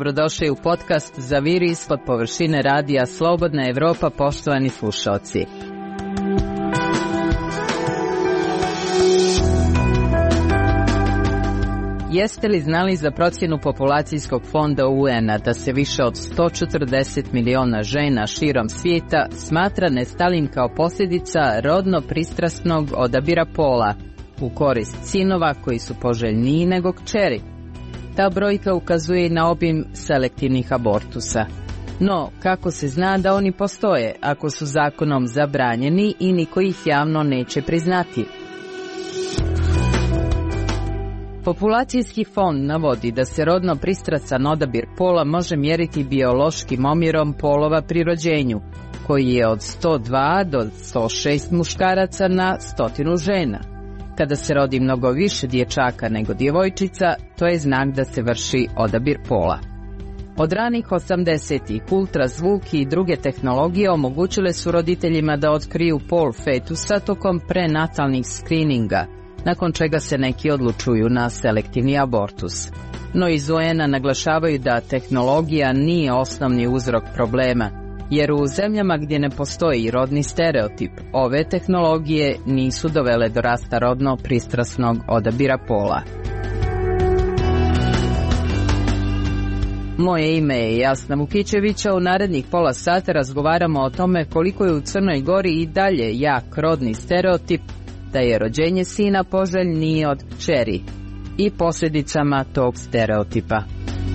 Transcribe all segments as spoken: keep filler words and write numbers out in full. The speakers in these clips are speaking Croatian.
dobrodošli u podcast Zaviri ispod površine radija Slobodna Evropa, poštovani slušaoci. Jeste li znali za procjenu populacijskog fonda U N-a da se više od sto četrdeset miliona žena širom svijeta smatra nestalim kao posljedica rodno pristrasnog odabira pola u korist sinova koji su poželjniji nego kćeri? Ta brojka ukazuje na obim selektivnih abortusa. No, kako se zna da oni postoje ako su zakonom zabranjeni i niko ih javno neće priznati? Populacijski fond navodi da se rodno pristrasan odabir pola može mjeriti biološkim omjerom polova pri rođenju, koji je od sto dva do sto šest muškaraca na stotinu žena. Kada se rodi mnogo više dječaka nego djevojčica, to je znak da se vrši odabir pola. Od ranih osamdesetih ultrazvuk i druge tehnologije omogućile su roditeljima da otkriju pol fetusa tokom prenatalnih skrininga, nakon čega se neki odlučuju na selektivni abortus. No iz U N-a naglašavaju da tehnologija nije osnovni uzrok problema, jer u zemljama gdje ne postoji rodni stereotip, ove tehnologije nisu dovele do rasta rodno pristrasnog odabira pola. Moje ime je Jasna Vukićevića. U narednih pola sata razgovaramo o tome koliko je u Crnoj Gori i dalje jak rodni stereotip da je rođenje sina poželjnije od kćeri i posljedicama tog stereotipa.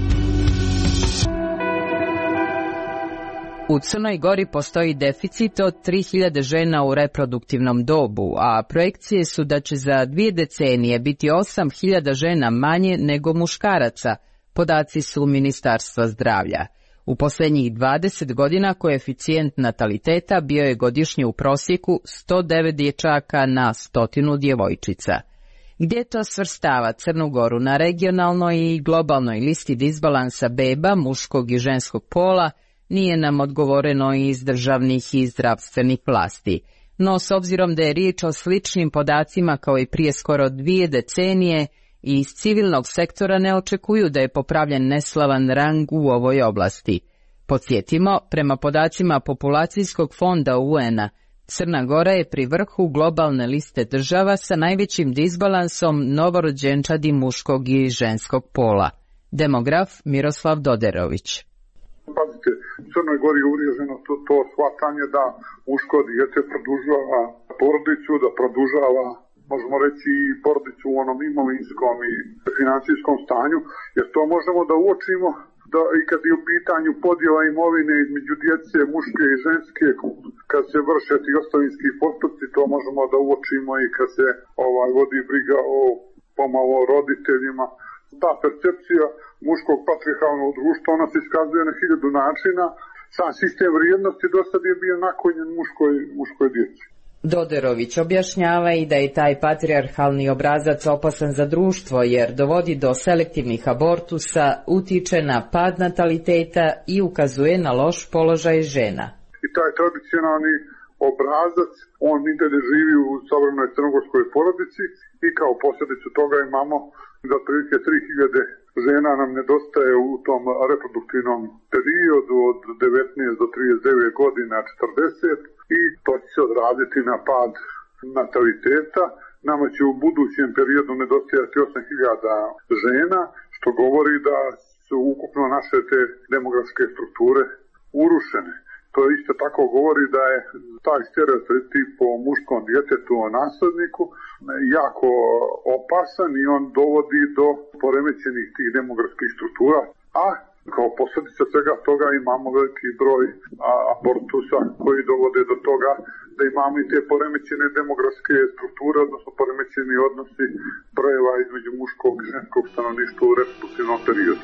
U Crnoj Gori postoji deficit od tri hiljade žena u reproduktivnom dobu, a projekcije su da će za dvije decenije biti osam hiljada žena manje nego muškaraca, podaci su Ministarstva zdravlja. U posljednjih dvadeset godina koeficijent nataliteta bio je godišnje u prosjeku sto devet dječaka na stotinu djevojčica. Gdje to svrstava Crnu Goru na regionalnoj i globalnoj listi disbalansa beba muškog i ženskog pola, nije nam odgovoreno iz državnih i zdravstvenih vlasti. No s obzirom da je riječ o sličnim podacima kao i prije skoro dvije decenije, i iz civilnog sektora ne očekuju da je popravljen neslavan rang u ovoj oblasti. Podsjetimo, prema podacima Populacijskog fonda U N-a, Crna Gora je pri vrhu globalne liste država sa najvećim disbalansom novorođenčadi muškog i ženskog pola. Demograf Miroslav Doderović. Pazite, u Crnoj Gori je uvriježeno to, to shvatanje da muško dijete produžava porodicu, da produžava, možemo reći, i porodicu u onom imovinskom i financijskom stanju, jer to možemo da uočimo da i kad je u pitanju podjela imovine između djece muške i ženske, kad se vrše ti ostavinski postupci, to možemo da uočimo i kad se ovaj vodi briga o pomalo roditeljima. Ta percepcija muškog patrijarhalnog društva, ona se iskazuje na hiljadu načina. Sam sistem vrijednosti do sad je bio naklonjen muškoj, muškoj djeci. Doderović objašnjava i da je taj patrijarhalni obrazac opasan za društvo jer dovodi do selektivnih abortusa, utiče na pad nataliteta i ukazuje na loš položaj žena. I taj tradicionalni obrazac, on i dalje živi u savremenoj crnogorskoj porodici i kao posljedicu toga imamo da otprilike tri hiljade žena nam nedostaje u tom reproduktivnom periodu od devetnaest do trideset devet godina, četrdeset, i to će se odraziti na pad nataliteta. Nama će u budućem periodu nedostajati osam hiljada žena, što govori da su ukupno naše te demografske strukture urušene. To isto tako govori da je taj stereotip o muškom djetetu, o nasledniku, jako opasan i on dovodi do poremećenih tih demografskih struktura, a kao posljedica svega toga imamo veliki broj abortusa koji dovode do toga da imamo i te poremećene demografske strukture, odnosno poremećeni odnosi brojeva između muškog i ženskog stanovništva u reproduktivnom periodu.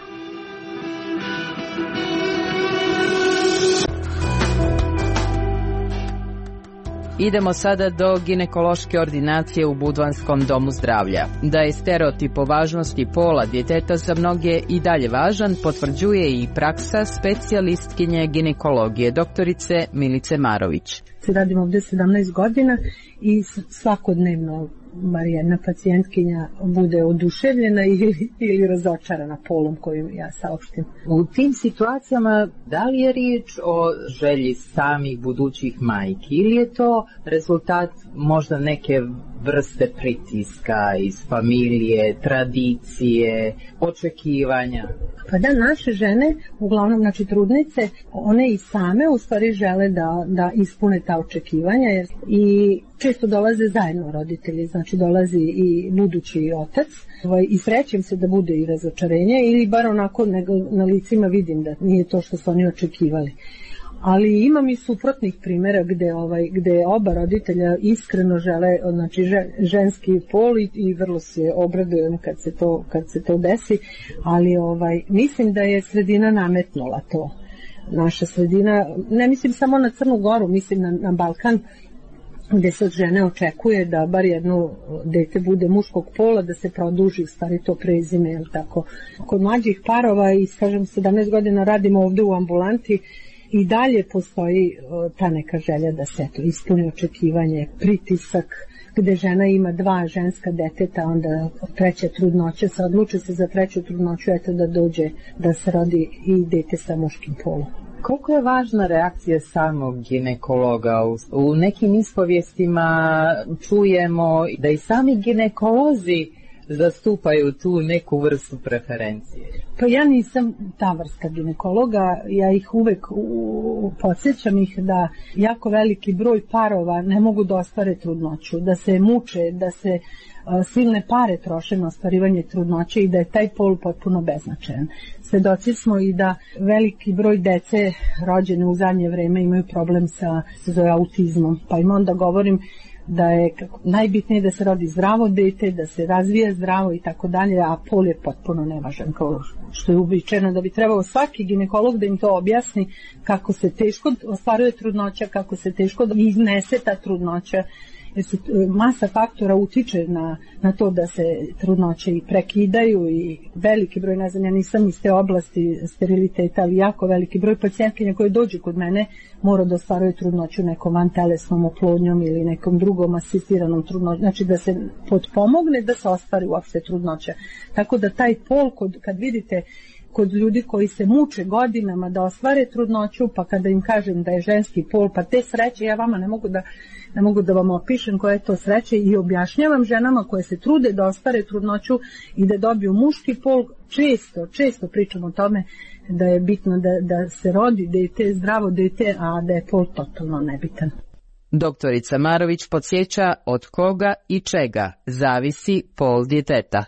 Idemo sada do ginekološke ordinacije u Budvanskom domu zdravlja. Da je stereotip o važnosti pola djeteta za mnoge i dalje važan, potvrđuje i praksa specijalistkinje ginekologije doktorice Milice Marović. Radim ovdje sedamnaest godina i svakodnevno bar jedna pacijentkinja bude oduševljena ili, ili razočarana polom koju ja saopštim. U tim situacijama da li je riječ o želji samih budućih majki ili je to rezultat možda neke vrste pritiska iz familije, tradicije, očekivanja? Pa da, naše žene, uglavnom znači trudnice, one i same u stvari žele da, da ispune ta očekivanja jer i često dolaze zajedno roditelji, znači dolazi i budući otac i srećem se da bude i razočarenje ili bar onako na licima vidim da nije to što su oni očekivali. Ali imam i suprotnih primjera gde, ovaj, gde oba roditelja iskreno žele znači, ženski pol i, i vrlo se obradujem kad se to, kad se to desi, ali ovaj, mislim da je sredina nametnula to. Naša sredina, ne mislim samo na Crnu Goru, mislim na, na Balkan, gde se od žene očekuje da bar jedno dete bude muškog pola, da se produži u stvari to prezime, jel tako. Kod mlađih parova i kažem sedamnaest godina radimo ovde u ambulanti, i dalje postoji ta neka želja da se to ispuni očekivanje, pritisak, gde žena ima dva ženska deteta, onda treća trudnoća, se odluče se za treću trudnoću, eto da dođe da se rodi i dete sa muškim polom. Koliko je važna reakcija samog ginekologa? U nekim ispovijestima čujemo da i sami ginekolozi zastupaju tu neku vrstu preferencije. Pa ja nisam ta vrsta ginekologa, ja ih uvek u, podsjećam ih da jako veliki broj parova ne mogu da ostvare trudnoću, da se muče, da se a, silne pare troše na ostvarivanje trudnoće i da je taj pol potpuno beznačajan. Svedoci smo i da veliki broj dece rođene u zadnje vreme imaju problem sa, sa autizmom, pa im onda govorim da je najbitnije da se rodi zdravo dete, da se razvija zdravo i tako dalje, a pol je potpuno nevažan, kao što je uobičajeno da bi trebao svaki ginekolog da im to objasni kako se teško ostvaruje trudnoća, kako se teško iznese ta trudnoća, jer se masa faktora utiče na, na to da se trudnoće i prekidaju i veliki broj, ne znam, ja nisam iz te oblasti steriliteta, ali jako veliki broj pacijentkinja koje dođu kod mene mora da ostvaruje trudnoću nekom vantelesnom oplodnjom ili nekom drugom asistiranom trudnoćom, znači da se potpomogne da se ostvari uopšte trudnoća. Tako da taj pol, kod, kad vidite kod ljudi koji se muče godinama da ostvare trudnoću, pa kada im kažem da je ženski pol, pa te sreće, ja vama ne mogu da ne mogu da vam opišem koja je to sreće i objašnjavam ženama koje se trude da ostvare trudnoću i da dobiju muški pol, često, često pričam o tome da je bitno da, da se rodi dete, zdravo dete, a da je pol totalno nebitan. Doktorica Marović podsjeća od koga i čega zavisi pol djeteta.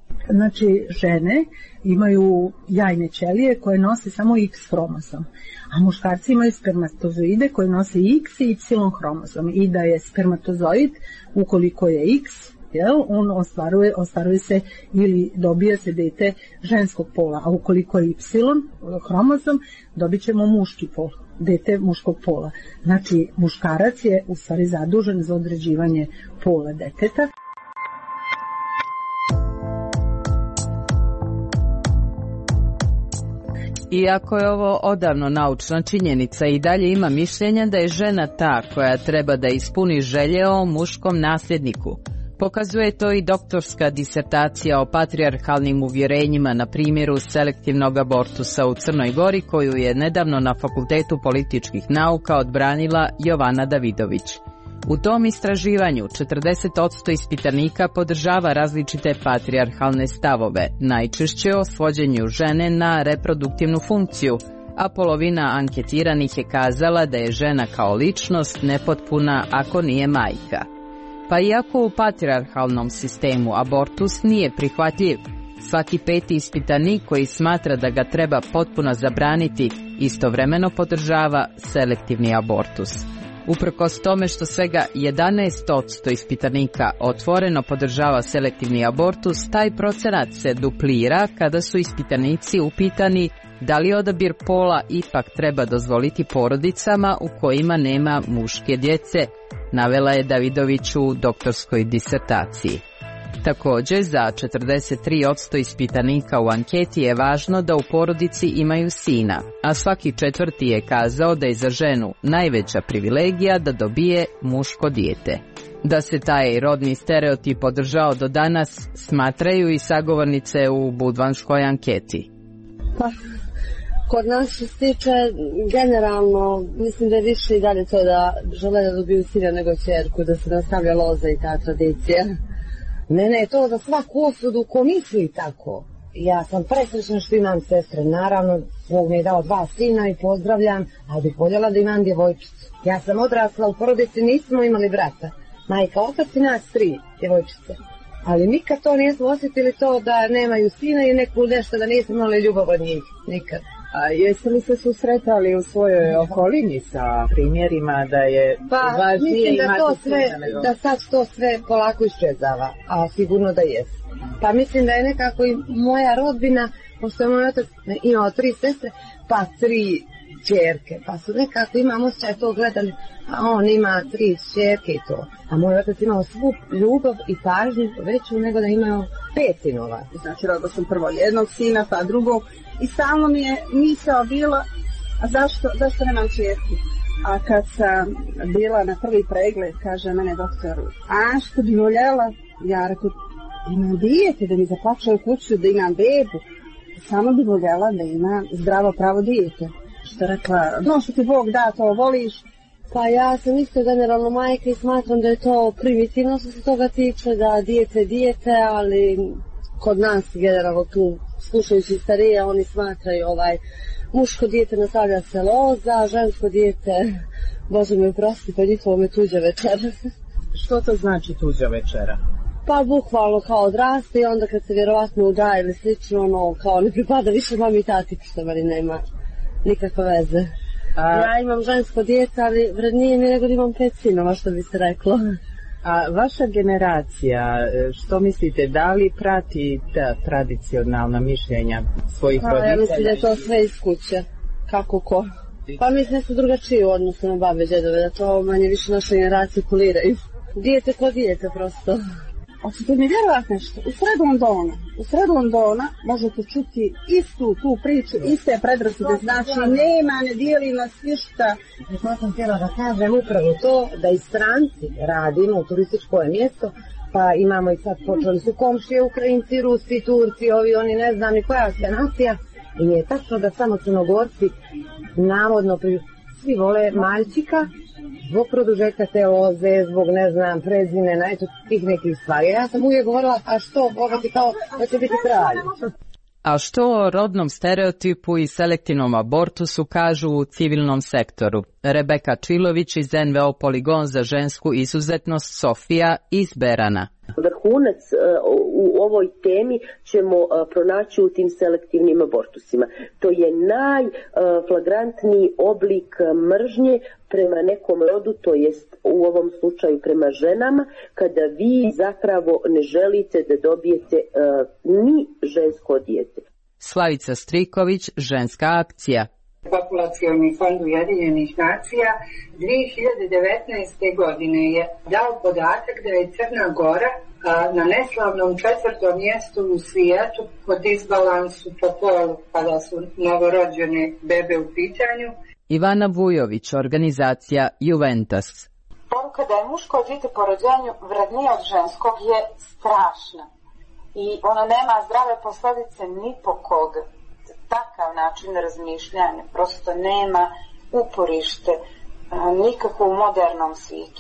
Znači, žene imaju jajne ćelije koje nose samo X hromozom, a muškarci imaju spermatozoide koje nose X i Y hromozom i da je spermatozoid, ukoliko je X, jel, on ostvaruje, ostvaruje se ili dobija se dete ženskog pola, a ukoliko je Y hromozom, dobit ćemo muški pol, dete muškog pola. Znači, muškarac je u stvari zadužen za određivanje pola deteta. Iako je ovo odavno naučna činjenica, i dalje ima mišljenja da je žena ta koja treba da ispuni želje o muškom nasljedniku. Pokazuje to i doktorska disertacija o patrijarhalnim uvjerenjima na primjeru selektivnog abortusa u Crnoj Gori, koju je nedavno na Fakultetu političkih nauka odbranila Jovana Davidović. U tom istraživanju četrdeset posto ispitanika podržava različite patrijarhalne stavove, najčešće o svođenju žene na reproduktivnu funkciju, a polovina anketiranih je kazala da je žena kao ličnost nepotpuna ako nije majka. Pa iako u patrijarhalnom sistemu abortus nije prihvatljiv, svaki peti ispitanik koji smatra da ga treba potpuno zabraniti istovremeno podržava selektivni abortus. Uprkos tome što svega jedanaest posto ispitanika otvoreno podržava selektivni abortus, taj procenat se duplira kada su ispitanici upitani da li odabir pola ipak treba dozvoliti porodicama u kojima nema muške djece, navela je Davidović u doktorskoj disertaciji. Također, za četrdeset tri posto ispitanika u anketi je važno da u porodici imaju sina, a svaki četvrti je kazao da je za ženu najveća privilegija da dobije muško dijete. Da se taj rodni stereotip održao do danas, smatraju i sagovornice u budvanskoj anketi. Pa, kod nas što se tiče generalno, mislim da je više i dalje to da žele da dobiju sina nego ćerku, da se nastavlja loza i ta tradicija. Mene je to za svaku osudu ko misli tako. Ja sam presrećna što imam sestre, naravno, Bog mi je dao dva sina i pozdravljam, ali bih voljela da imam djevojčicu. Ja sam odrasla u porodici, nismo imali brata. Majka, otac i nas tri djevojčice. Ali nikad to nismo osjetili to da nemaju sina i neku nešto da nismo imali ljubav od njih. Nikad. A jeste li se susretali u svojoj okolini sa primjerima da je pa, važnije imati da to sve, nego... da sad to sve polako iščezava, a sigurno da jest. Pa mislim da je nekako i moja rodbina, pošto je moj otac imao tri sestre, pa tri ćerke, pa su nekako imam osjećaj to gledali, a on ima tri ćerke i to. A moj otac imao svu ljubav i pažnju veću nego da imao pet sinova. Znači, rodila sam prvo jednog sina, pa drugog, i stalno mi je misao bila, a zašto, zašto nemam ćerku? A kad sam bila na prvi pregled, kaže mene doktor, a što bi voljela? Ja rekao, imam dijete, da mi zaplaćaju u kuću, da imam bebu. Samo bi voljela da ima zdravo pravo dijete. Što je rekla, no što ti Bog da, to voliš. Pa ja sam isto generalno majka i smatram da je to primitivno što se toga tiče, da dijete dijete, ali kod nas generalno tu, slušajući starije, oni smatraju ovaj muško dijete nastavlja se loza, žensko dijete, Bože me oprosti, pa njihovo me tuđa večera. Što to znači tuđa večera? Pa bukvalno kao odraste i onda kad se vjerovatno udaje ili slično, ono kao ne pripada više mami i tati, što meni nema nikakve veze. A... Ja imam žensko dijete, ali vrednije mi nego da imam pet sinova, što bi se reklo. A vaša generacija, što mislite, da li prati ta tradicionalna mišljenja svojih pa, roditelja? Ja mislim da je to sve iz kuće, kako ko. Pa mislim da su drugačiji u odnosu na babe i djedove, da to manje više naše generacije kuliraju. Dijete ko dijete prosto. Hoćete mi vjerovati nešto? U sred Londona, u sred Londona možete čuti istu tu priču, iste predrasude, znači nema, ne dijeli nas ništa. To sam htjela da kažem upravo to, da i stranci radimo u turističko mjesto, pa imamo i sad počeli su komšije, Ukrajinci, Rusi, Turci, ovi, oni ne znam ni koja se nacija. I nije tačno da samo Crnogorci navodno pri... svi vole Maljčika, zbog produžetka te loze, zbog ne znam prezimena, eto tih nekih stvari. Ja sam uvijek govorila, a što, Boga ti kao da će biti kralj. A što o rodnom stereotipu i selektivnom abortusu kažu u civilnom sektoru? Rebeka Čilović iz en ve o Poligon za žensku izuzetnost Sofija iz Berana. Vrhunac u ovoj temi ćemo pronaći u tim selektivnim abortusima. To je najflagrantniji oblik mržnje prema nekom rodu, to jest u ovom slučaju prema ženama, kada vi zapravo ne želite da dobijete ni žensko dijete. Slavica Striković, Ženska akcija. Populacioni fond Ujedinjenih nacija dvije hiljade devetnaeste. godine je dao podatak da je Crna Gora a, na neslavnom četvrtom mjestu u svijetu po disbalansu po polu kada su novorođene bebe u pitanju. Ivana Vujović, organizacija Juventus. Poruka da je muško dijete po rođenju vrednije od ženskog je strašna i ona nema zdrave posljedice ni po koga. Takav način razmišljanja prosto nema uporište nikako u modernom svijetu.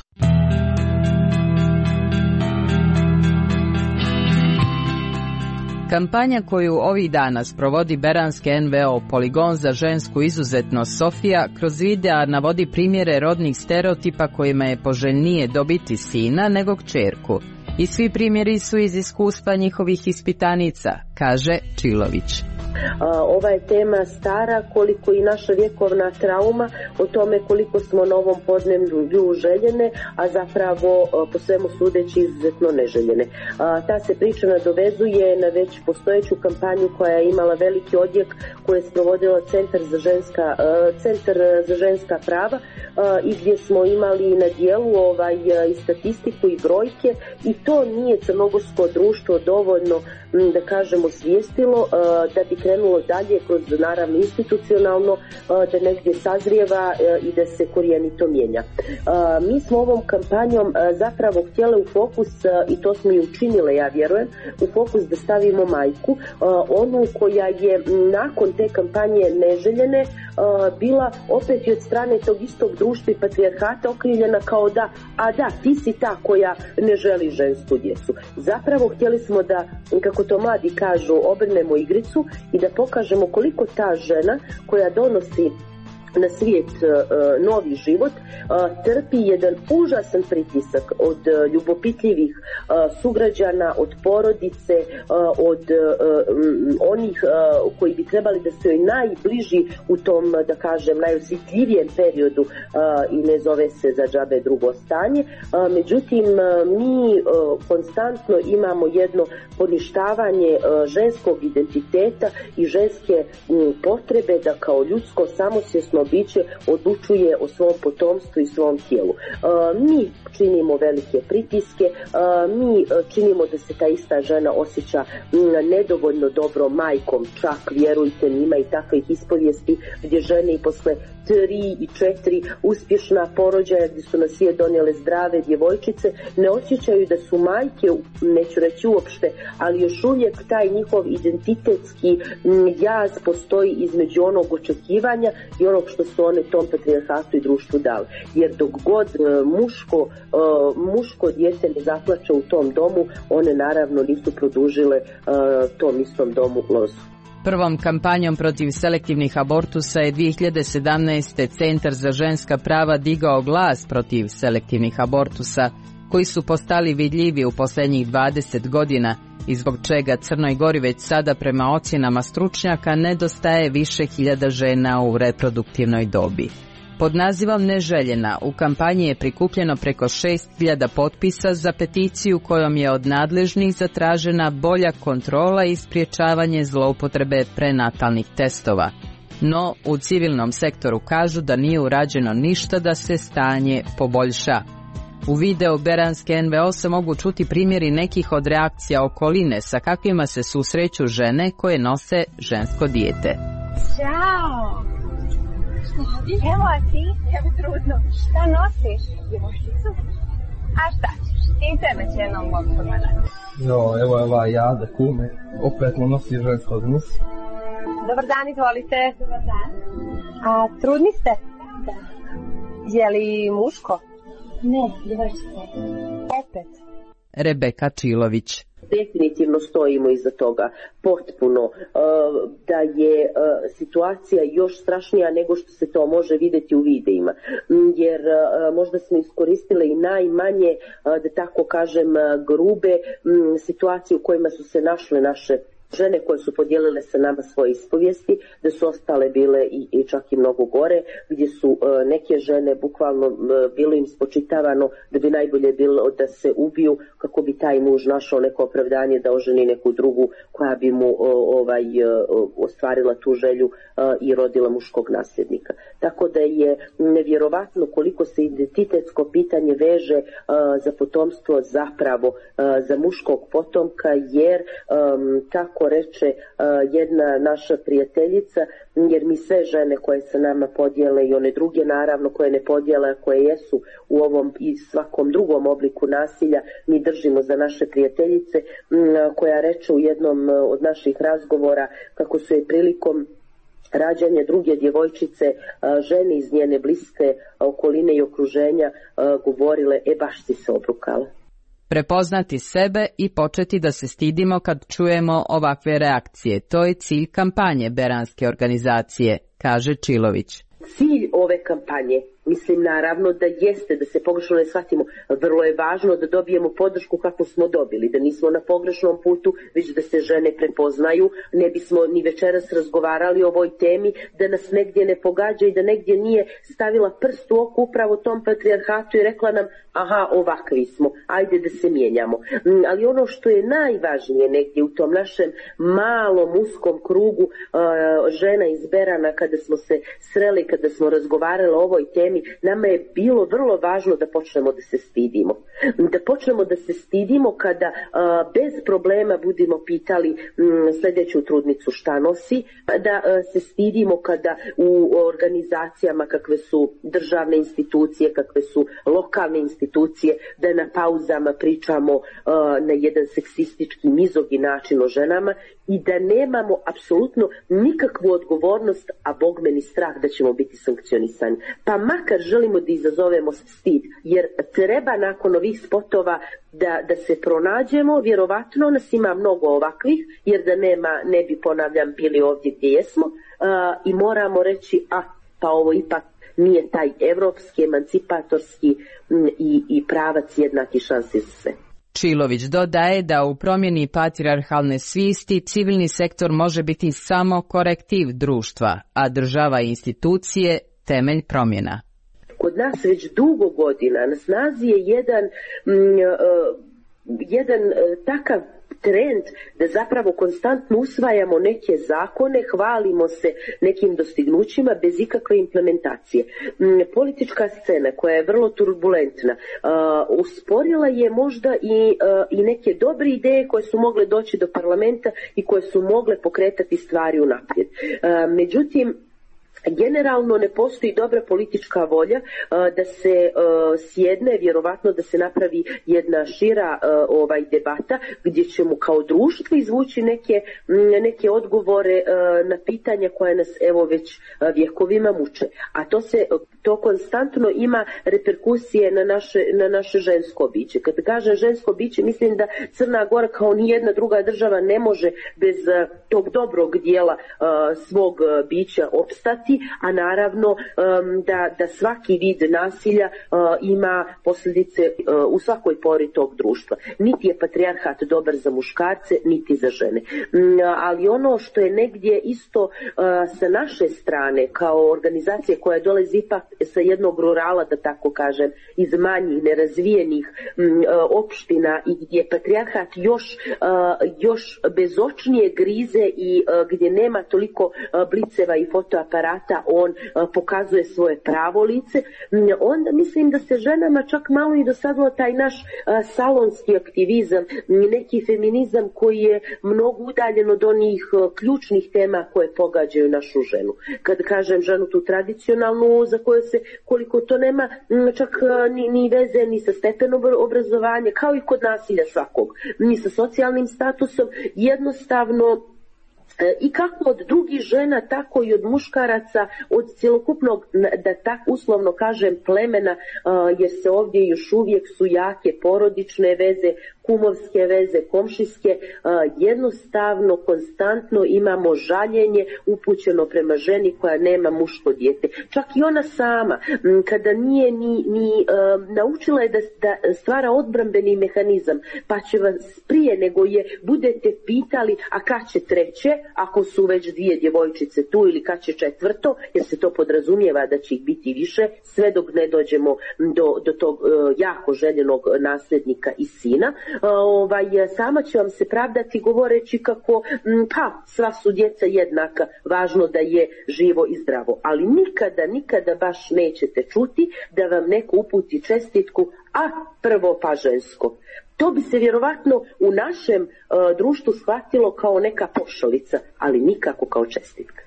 Kampanja koju ovih dana sprovodi beranski en ve o Poligon za žensku izuzetnost Sofija kroz videa navodi primjere rodnih stereotipa kojima je poželjnije dobiti sina nego kćerku. I svi primjeri su iz iskustva njihovih ispitanica, kaže Čilović. Ova je tema stara koliko i naša vjekovna trauma o tome koliko smo na ovom podneblju željene, a zapravo po svemu sudeći izuzetno neželjene. Ta se priča nadovezuje na već postojeću kampanju koja je imala veliki odjek, koju je sprovodila Centar za ženska, Centar za ženska prava i gdje smo imali na dijelu ovaj, i statistiku i brojke, i to nije crnogorsko društvo dovoljno da kažemo svijestilo da bi krenulo dalje kroz naravno institucionalno, da negdje sazrijeva i da se korijenito mijenja. Mi smo ovom kampanjom zapravo htjeli u fokus, i to smo i učinile, ja vjerujem, u fokus da stavimo majku, onu koja je nakon te kampanje neželjene bila opet i od strane tog istog društva i patrijarhata okrivljena kao da, a da, ti si ta koja ne želi žensku djecu. Zapravo htjeli smo da, kako to mladi kažu, obrnemo igricu i da pokažemo koliko ta žena koja donosi na svijet uh, novi život uh, trpi jedan užasan pritisak od uh, ljubopitljivih uh, sugrađana, od porodice, uh, od uh, onih uh, koji bi trebali da su joj najbliži u tom, da kažem, najosjetljivijem periodu uh, i ne zove se za džabe drugo stanje. Uh, međutim, uh, mi uh, konstantno imamo jedno poništavanje uh, ženskog identiteta i ženske um, potrebe da kao ljudsko samosvjesno biće odlučuje o svom potomstvu i svom tijelu. Uh, mi činimo velike pritiske, uh, mi činimo da se ta ista žena osjeća um, nedovoljno dobro majkom, čak vjerujte mi, ima i takvih ispovijesti gdje žene i posle tri i četiri uspješna porođaja gdje su na svijet donijele zdrave djevojčice ne osjećaju da su majke, neću reći uopšte, ali još uvijek taj njihov identitetski um, jaz postoji između onog očekivanja i onog što su one tom patrijarhatu i društvu dali. Jer dok god uh, muško, uh, muško dijete ne zaplače u tom domu, one naravno nisu produžile uh, tom istom domu lozu. Prvom kampanjom protiv selektivnih abortusa je dvije hiljade sedamnaeste. Centar za ženska prava digao glas protiv selektivnih abortusa, koji su postali vidljivi u posljednjih dvadeset godina i zbog čega Crnoj Gori već sada prema ocjenama stručnjaka nedostaje više hiljada žena u reproduktivnoj dobi. Pod nazivom Neželjena u kampanji je prikupljeno preko šest hiljada potpisa za peticiju kojom je od nadležnih zatražena bolja kontrola i sprječavanje zloupotrebe prenatalnih testova. No, u civilnom sektoru kažu da nije urađeno ništa da se stanje poboljša. U videu Beranske en ve o se mogu čuti primjeri nekih od reakcija okoline sa kakvima se susreću žene koje nose žensko dijete. Ćao! Evo, a ti? Evo trudno. Šta nosiš? Djevojčicu? A šta ćeš? I tebe će jednom Bog pogledati. Jo, evo je ova Jada, kume. Opet mu nosi žensko odnos. Dobar dan, izvolite. Dobar dan. A trudni ste? Da. Je li muško? Ne, djevojčica. Opet. Rebeka Čilović. Definitivno stojimo iza toga potpuno, uh, da je uh, situacija još strašnija nego što se to može vidjeti u videima, jer uh, možda smo iskoristile i najmanje, uh, da tako kažem, grube um, situacije u kojima su se našle naše žene koje su podijelile sa nama svoje ispovijesti, da su ostale bile i, i čak i mnogo gore, gdje su uh, neke žene bukvalno uh, bilo im spočitavano da bi najbolje bilo da se ubiju kako bi taj muž našao neko opravdanje da oženi neku drugu koja bi mu uh, ovaj uh, ostvarila tu želju uh, i rodila muškog nasljednika. Tako da je nevjerovatno koliko se identitetsko pitanje veže uh, za potomstvo zapravo uh, za muškog potomka, jer um, tako reče uh, jedna naša prijateljica, jer mi sve žene koje se nama podijele i one druge naravno koje ne podijele, koje jesu u ovom i svakom drugom obliku nasilja, mi držimo za naše prijateljice, m, koja reče u jednom od naših razgovora kako su je prilikom rađanja druge djevojčice žene iz njene bliske okoline i okruženja govorile, e baš si se obrukala. Prepoznati sebe i početi da se stidimo kad čujemo ovakve reakcije. To je cilj kampanje Beranske organizacije, kaže Čilović. Cilj ove kampanje, mislim naravno da jeste, da se pogrešno ne shvatimo, vrlo je važno da dobijemo podršku kako smo dobili, da nismo na pogrešnom putu, već da se žene prepoznaju, ne bismo ni večeras razgovarali o ovoj temi, da nas negdje ne pogađa i da negdje nije stavila prst u oko upravo tom patrijarhatu i rekla nam, aha, ovakvi smo, ajde da se mijenjamo. Ali ono što je najvažnije negdje u tom našem malom uskom krugu uh, žena iz Berana, kada smo se sreli, kada smo razgovarali o ovoj temi, ženi, nama je bilo vrlo važno da počnemo da se stidimo. Da počnemo da se stidimo kada uh, bez problema budemo pitali um, sljedeću trudnicu šta nosi, da uh, se stidimo kada u organizacijama kakve su državne institucije, kakve su lokalne institucije, da na pauzama pričamo uh, na jedan seksistički, mizogin način o ženama i da nemamo apsolutno nikakvu odgovornost, a bog meni strah da ćemo biti sankcionisani. Pa makar želimo da izazovemo stid, jer treba nakon ovih spotova da, da se pronađemo, vjerovatno nas ima mnogo ovakvih, jer da nema, ne bi, ponavljam, bili ovdje gdje jesmo, uh, i moramo reći, a pa ovo ipak nije taj evropski, emancipatorski m, i, i pravac jednaki šansi za sve. Čilović dodaje da u promjeni patrijarhalne svijesti civilni sektor može biti samo korektiv društva, a država i institucije temelj promjena. Kod nas već dugo godina na snazi je jedan, m, uh, jedan uh, takav trend da zapravo konstantno usvajamo neke zakone, hvalimo se nekim dostignućima bez ikakve implementacije. Politička scena koja je vrlo turbulentna uh, usporila je možda i, uh, i neke dobre ideje koje su mogle doći do parlamenta i koje su mogle pokretati stvari unaprijed. Uh, međutim, generalno ne postoji dobra politička volja uh, da se uh, sjedne, vjerovatno da se napravi jedna šira uh, ovaj debata gdje ćemo kao društvo izvući neke, neke odgovore uh, na pitanja koja nas evo već uh, vjekovima muče. A to se to konstantno ima reperkusije na naše, na naše žensko biće. Kad kažem žensko biće, mislim da Crna Gora kao nijedna druga država ne može bez uh, tog dobrog dijela uh, svog uh, bića opstati, a naravno um, da, da svaki vid nasilja uh, ima posljedice uh, u svakoj pori tog društva. Niti je patrijarhat dobar za muškarce, niti za žene. Um, ali ono što je negdje isto uh, sa naše strane, kao organizacije koja dolazi ipak sa jednog rurala, da tako kažem, iz manjih, nerazvijenih um, uh, opština i gdje patrijarhat još, uh, još bezočnije grize i uh, gdje nema toliko uh, bliceva i fotoaparata, on uh, pokazuje svoje pravo lice, onda mislim da se ženama čak malo i dosadilo taj naš uh, salonski aktivizam, neki feminizam koji je mnogo udaljen od onih uh, ključnih tema koje pogađaju našu ženu. Kad kažem ženu tu tradicionalnu, za koju se, koliko to nema m, čak uh, ni, ni veze ni sa stepenom obrazovanja, kao i kod nasilja svakog, ni sa socijalnim statusom, jednostavno i kako od drugih žena, tako i od muškaraca, od cjelokupnog, da tako uslovno kažem, plemena, jer se ovdje još uvijek su jake porodične veze, kumovske veze, komšijske, jednostavno, konstantno imamo žaljenje upućeno prema ženi koja nema muško dijete. Čak i ona sama, kada nije ni, ni naučila je da, da stvara odbrambeni mehanizam, pa će vas prije nego je budete pitali, a kad će treće, ako su već dvije djevojčice tu, ili kad će četvrto, jer se to podrazumijeva da će ih biti više, sve dok ne dođemo do, do tog uh, jako željenog nasljednika i sina. Uh, ovaj, sama će vam se pravdati govoreći kako m, pa sva su djeca jednaka, važno da je živo i zdravo. Ali nikada, nikada baš nećete čuti da vam neko uputi čestitku, a prvo pa žensko. To bi se vjerovatno u našem uh, društvu shvatilo kao neka pošalica, ali nikako kao čestitka.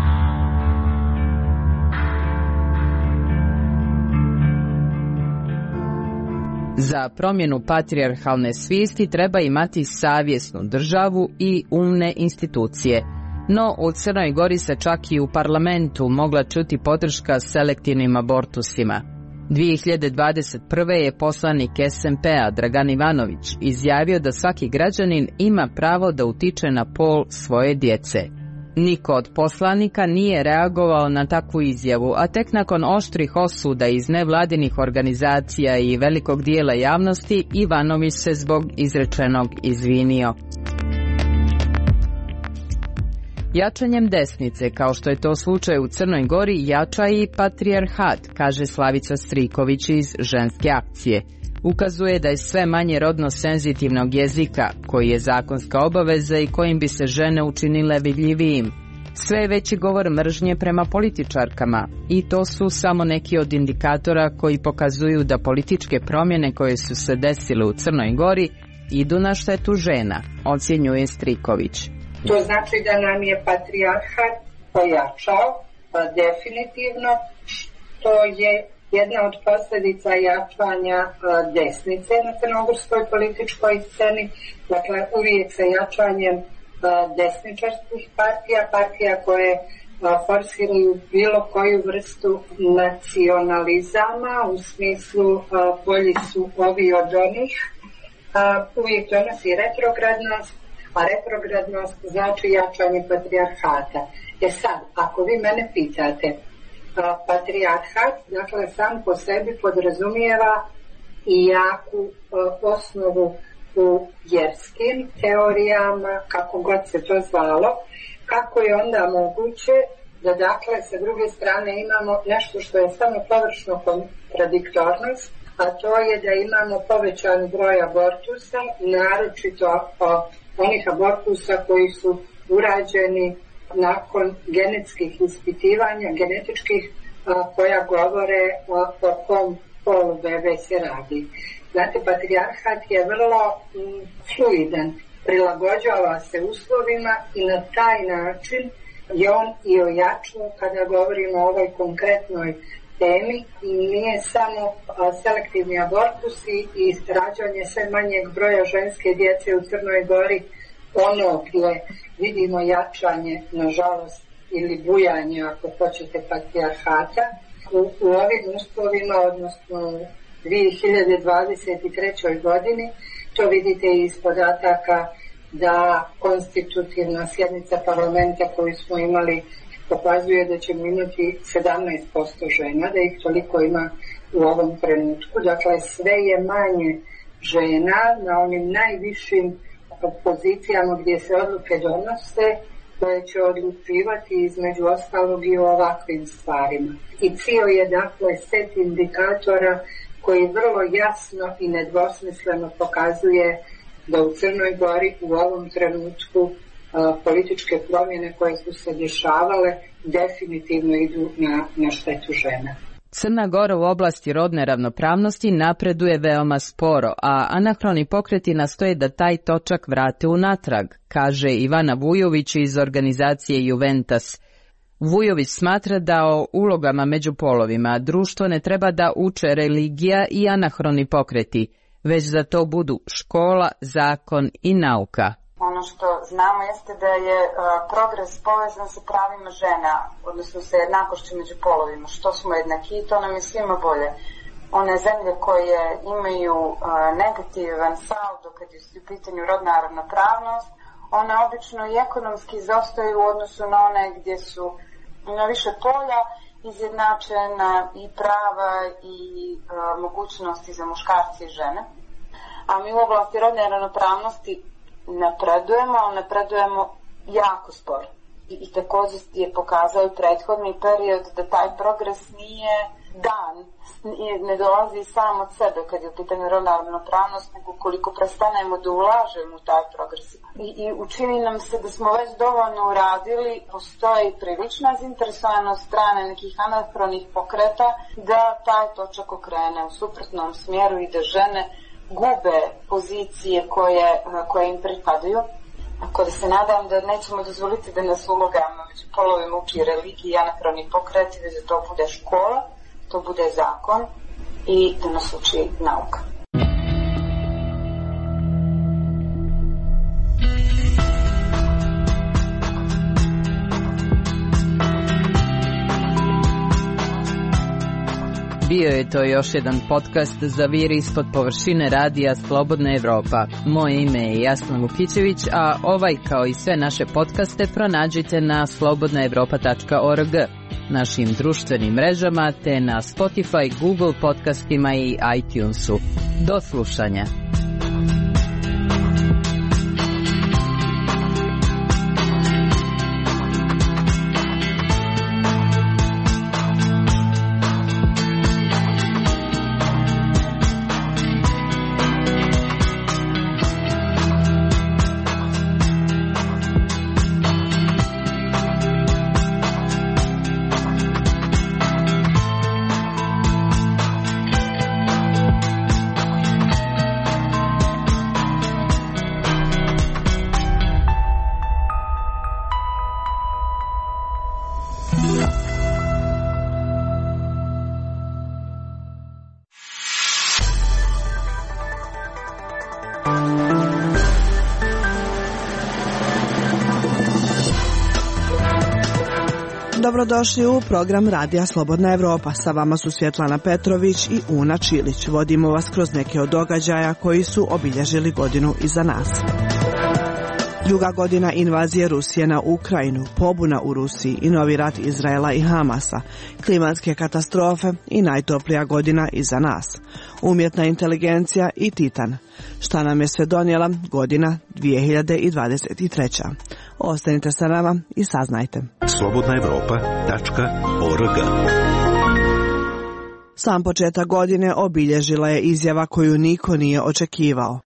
Za promjenu patrijarhalne svijesti treba imati savjesnu državu i umne institucije. No, u Crnoj Gori se čak i u parlamentu mogla čuti podrška selektivnim abortusima. dvije hiljade dvadeset prve. je poslanik es em pe-a Dragan Ivanović izjavio da svaki građanin ima pravo da utiče na pol svoje djece. Niko od poslanika nije reagovao na takvu izjavu, a tek nakon oštrih osuda iz nevladinih organizacija i velikog dijela javnosti, Ivanović se zbog izrečenog izvinio. Jačanjem desnice, kao što je to slučaj u Crnoj Gori, jača i patrijarhat, kaže Slavica Striković iz Ženske akcije. Ukazuje da je sve manje rodno senzitivnog jezika, koji je zakonska obaveza i kojim bi se žene učinile vidljivijim. Sve je veći govor mržnje prema političarkama i to su samo neki od indikatora koji pokazuju da političke promjene koje su se desile u Crnoj Gori idu na štetu žena, ocjenjuje Striković. To znači da nam je patrijarhat pojačao, pa definitivno, što je jedna od posljedica jačanja desnice na crnogorskoj političkoj sceni, dakle uvijek sa jačanjem desničarskih partija, partija koje forsiraju bilo koju vrstu nacionalizama, u smislu bolji su ovi od onih, uvijek donosi retrogradnost, a retrogradnost znači jačanje patrijarhata. Jer sad, ako vi mene pitate, patrijarhat, dakle, sam po sebi podrazumijeva i jaku osnovu u vjerskim teorijama, kako god se to zvalo, kako je onda moguće da, dakle, sa druge strane imamo nešto što je samo površno kontradiktornost, a to je da imamo povećan broj abortusa, naročito onih abortusa koji su urađeni nakon genetskih ispitivanja, genetičkih, koja govore o, o kom polu bebe se radi. Znate, patrijarhat je vrlo m, fluidan, prilagođava se uslovima i na taj način je on i ojačao kada govorimo o ovoj konkretnoj temi i nije samo a, selektivni abortusi i rađanje sve manjeg broja ženske djece u Crnoj Gori, ono gdje vidimo jačanje, nažalost, ili bujanje, ako hoćete, patrijarhata. U, u ovim uslovima, odnosno u dvije hiljade dvadeset trećoj godini, to vidite iz podataka da konstitutivna sjednica parlamenta koju smo imali pokazuje da ćemo imati sedamnaest posto žena, da ih toliko ima u ovom trenutku. Dakle, sve je manje žena na onim najvišim pozicijama gdje se odluke donose, koje će odlučivati između ostalog i o ovakvim stvarima. I C I O je, dakle, set indikatora koji vrlo jasno i nedvosmisleno pokazuje da u Crnoj Gori u ovom trenutku a, političke promjene koje su se dešavale definitivno idu na, na štetu žena. Crna Gora u oblasti rodne ravnopravnosti napreduje veoma sporo, a anahroni pokreti nastoje da taj točak vrate unatrag, kaže Ivana Vujović iz organizacije Juventas. Vujović smatra da o ulogama među polovima društvo ne treba da uče religija i anahroni pokreti, već da to budu škola, zakon i nauka. Ono što znamo jeste da je uh, progres povezan sa pravima žena, odnosno sa jednakošću među polovima. Što smo jednaki, to nam je svima bolje. One zemlje koje imaju uh, negativan saldo kad je u pitanju rodna ravnopravnost, one obično i ekonomski izostaju u odnosu na one gdje su na više polja izjednačena i prava i uh, mogućnosti za muškarce i žene. A mi u oblasti rodne ravnopravnosti napredujemo, ali napredujemo jako sporo. I, i također je pokazao i prethodni period da taj progres nije dan, nije, ne dolazi sam od sebe kad je u pitanju rodna ravnopravnost, nego koliko prestanemo da ulažemo u taj progres. I, i učini nam se da smo već dovoljno uradili, postoji prilična zainteresovanost strane nekih anahronih pokreta da taj točak okrene u suprotnom smjeru i da žene gube pozicije koje, koje im pripadaju. Ako da se nadam da nećemo dozvoliti da nas ulogama među polovima uči religija i anahroni pokreti, već da to bude škola, to bude zakon i da nas uči nauka. Bio je to još jedan podcast za vir ispod površine radija Slobodna Evropa. Moje ime je Jasna Lukićević, a ovaj kao i sve naše podcaste pronađite na slobodna evropa tačka org, našim društvenim mrežama te na Spotify, Google podcastima i iTunesu. Do slušanja. Dobrodošli u program Radija Slobodna Evropa. Sa vama su Svjetlana Petrović i Una Čilić. Vodimo vas kroz neke od događaja koji su obilježili godinu iza nas. Druga godina invazije Rusije na Ukrajinu, pobuna u Rusiji i novi rat Izraela i Hamasa, klimatske katastrofe i najtoplija godina iza nas. Umjetna inteligencija i Titan. Šta nam je sve donijela godina dvije hiljade dvadeset treća. Ostanite sa nama i saznajte. slobodna evropa tačka org. Sam početak godine obilježila je izjava koju niko nije očekivao.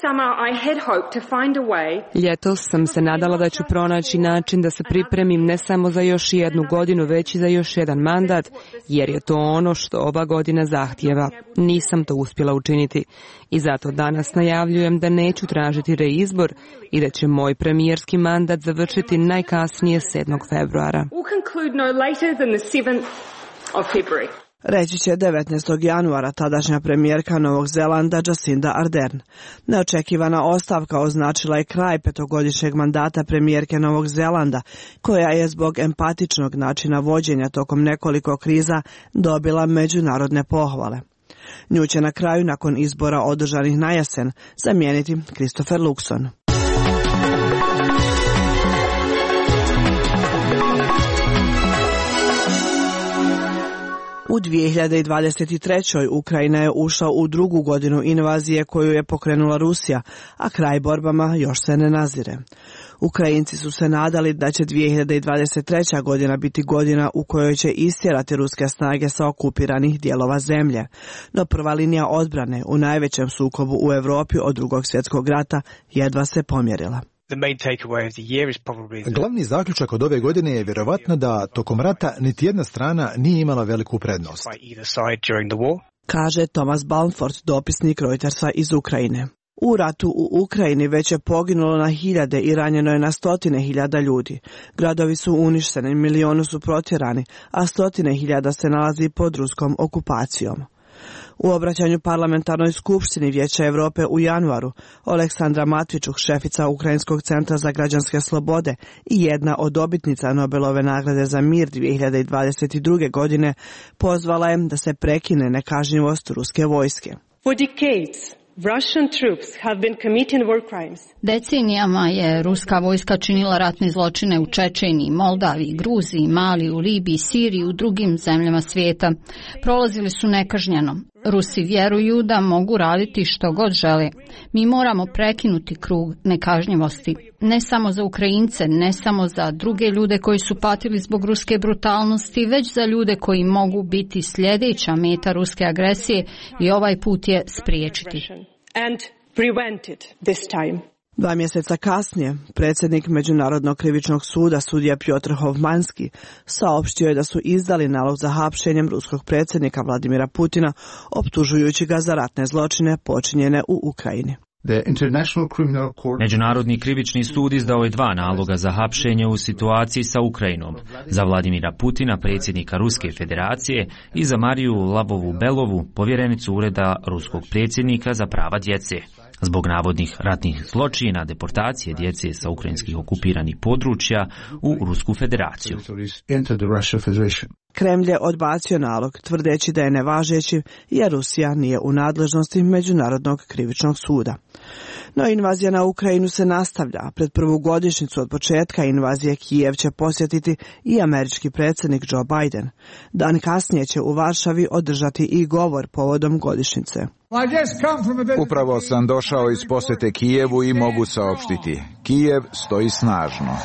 Ljetos sam se nadala da ću pronaći način da se pripremim ne samo za još jednu godinu, već i za još jedan mandat, jer je to ono što ova godina zahtijeva. Nisam to uspjela učiniti i zato danas najavljujem da neću tražiti reizbor i da će moj premijerski mandat završiti najkasnije sedmog februara. Reći će devetnaestog januara tadašnja premijerka Novog Zelanda Jacinda Ardern. Neočekivana ostavka označila je kraj petogodišnjeg mandata premijerke Novog Zelanda, koja je zbog empatičnog načina vođenja tokom nekoliko kriza dobila međunarodne pohvale. Nju će na kraju, nakon izbora održanih na jesen, zamijeniti Christopher Luxon. U dvije hiljade dvadeset trećoj. Ukrajina je ušla u drugu godinu invazije koju je pokrenula Rusija, a kraj borbama još se ne nazire. Ukrajinci su se nadali da će dvije hiljade dvadeset treća. godina biti godina u kojoj će istjerati ruske snage sa okupiranih dijelova zemlje. No prva linija odbrane u najvećem sukobu u Europi od drugog svjetskog rata jedva se pomjerila. Glavni zaključak od ove godine je vjerovatno da tokom rata niti jedna strana nije imala veliku prednost, kaže Thomas Balford, dopisnik Reutersa iz Ukrajine. U ratu u Ukrajini već je poginulo na hiljade i ranjeno je na stotine hiljada ljudi. Gradovi su uništeni, milioni su protjerani, a stotine hiljada se nalazi pod ruskom okupacijom. U obraćanju parlamentarnoj skupštini Vijeća Europe u januaru, Oleksandra Matvičuk, šefica Ukrajinskog centra za građanske slobode i jedna od dobitnica Nobelove nagrade za mir dvije hiljade dvadeset druge. godine, pozvala je da se prekine nekažnjivost ruske vojske. Decenijama je ruska vojska činila ratne zločine u Čečeniji, Moldaviji, Gruziji, Maliju, Libiji, Siriji i u drugim zemljama svijeta. Prolazili su nekažnjeno. Rusi vjeruju da mogu raditi što god žele. Mi moramo prekinuti krug nekažnjivosti. Ne samo za Ukrajince, ne samo za druge ljude koji su patili zbog ruske brutalnosti, već za ljude koji mogu biti sljedeća meta ruske agresije i ovaj put je spriječiti. Dva mjeseca kasnije, predsjednik Međunarodnog krivičnog suda, sudija Pjotr Hovmanski, saopštio je da su izdali nalog za hapšenjem ruskog predsjednika Vladimira Putina, optužujući ga za ratne zločine počinjene u Ukrajini. Međunarodni krivični sud izdao je dva naloga za hapšenje u situaciji sa Ukrajinom, za Vladimira Putina, predsjednika Ruske federacije, i za Mariju Lavovu-Belovu, povjerenicu ureda ruskog predsjednika za prava djece, zbog navodnih ratnih zločina, deportacije djece sa ukrajinskih okupiranih područja u Rusku federaciju. Kremlj je odbacio nalog, tvrdeći da je nevažeći jer Rusija nije u nadležnosti Međunarodnog krivičnog suda. No invazija na Ukrajinu se nastavlja. Pred prvu godišnjicu od početka invazije Kijev će posjetiti i američki predsjednik Joe Biden. Dan kasnije će u Varšavi održati i govor povodom godišnjice. Upravo sam došao iz posjete Kijevu i mogu saopštiti. Kijev stoji snažno.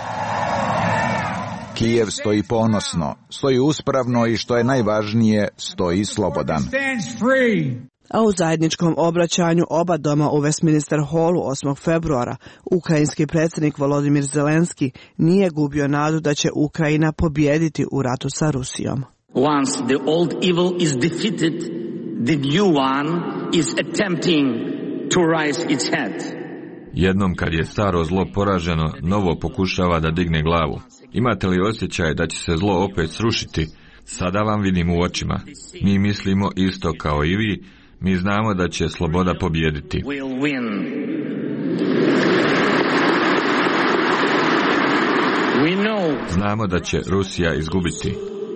Kijev stoji ponosno, stoji uspravno i što je najvažnije, stoji slobodan. A u zajedničkom obraćanju oba doma u Westminster Hallu osmog februara ukrajinski predsjednik Volodymyr Zelenski nije gubio nadu da će Ukrajina pobijediti u ratu sa Rusijom. Once the old evil is defeated, the new one is attempting to raise its head. Jednom kad je staro zlo poraženo, novo pokušava da digne glavu. Imate li osjećaj da će se zlo opet srušiti? Sada vam vidim u očima. Mi mislimo isto kao i vi. Mi znamo da će sloboda pobijediti. Znamo da će Rusija izgubiti.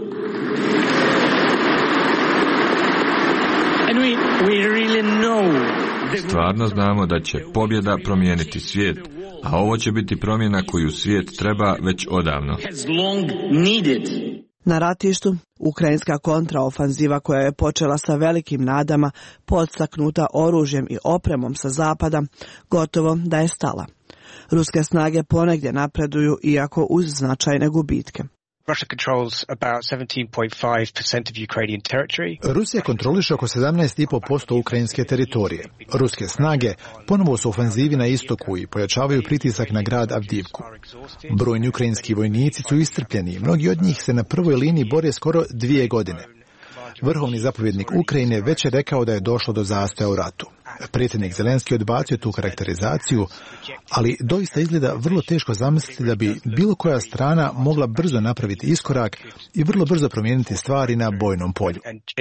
Stvarno znamo da će pobjeda promijeniti svijet, a ovo će biti promjena koju svijet treba već odavno. Na ratištu, ukrajinska kontraofanziva koja je počela sa velikim nadama, podstaknuta oružjem i opremom sa zapada, gotovo da je stala. Ruske snage ponegdje napreduju, iako uz značajne gubitke. Rusija kontroliše oko sedamnaest zarez pet posto ukrajinske teritorije. Ruske snage ponovo su u ofanzivi na istoku i pojačavaju pritisak na grad Avdivku. Brojni ukrajinski vojnici su iscrpljeni i mnogi od njih se na prvoj liniji bore skoro dvije godine. Vrhovni zapovjednik Ukrajine već je rekao da je došlo do zastoja u ratu. Predsjednik Zelenski odbacio tu karakterizaciju, ali doista izgleda vrlo teško zamisliti da bi bilo koja strana mogla brzo napraviti iskorak i vrlo brzo promijeniti stvari na bojnom polju.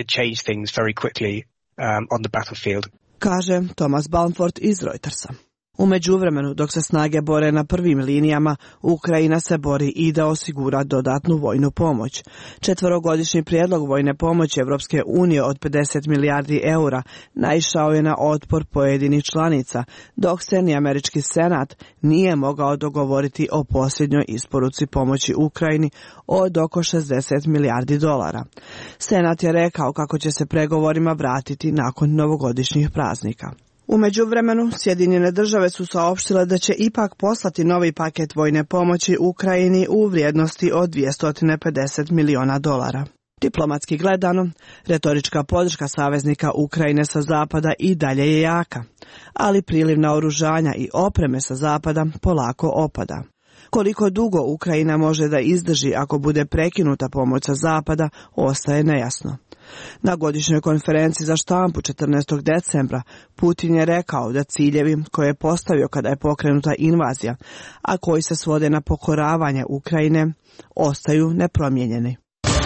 Kaže Thomas Balmford iz Reutersa. U međuvremenu, dok se snage bore na prvim linijama, Ukrajina se bori i da osigura dodatnu vojnu pomoć. Četverogodišnji prijedlog vojne pomoći Evropske unije od pedeset milijardi eura naišao je na otpor pojedinih članica, dok se ni američki senat nije mogao dogovoriti o posljednjoj isporuci pomoći Ukrajini od oko šezdeset milijardi dolara. Senat je rekao kako će se pregovorima vratiti nakon novogodišnjih praznika. U međuvremenu, Sjedinjene države su saopštile da će ipak poslati novi paket vojne pomoći Ukrajini u vrijednosti od dvjesto pedeset miliona dolara. Diplomatski gledano, retorička podrška saveznika Ukrajine sa zapada i dalje je jaka, ali priliv naoružanja i opreme sa zapada polako opada. Koliko dugo Ukrajina može da izdrži ako bude prekinuta pomoć sa zapada, ostaje nejasno. Na godišnjoj konferenciji za štampu četrnaestog decembra Putin je rekao da ciljevi koje je postavio kada je pokrenuta invazija, a koji se svode na pokoravanje Ukrajine, ostaju nepromijenjeni.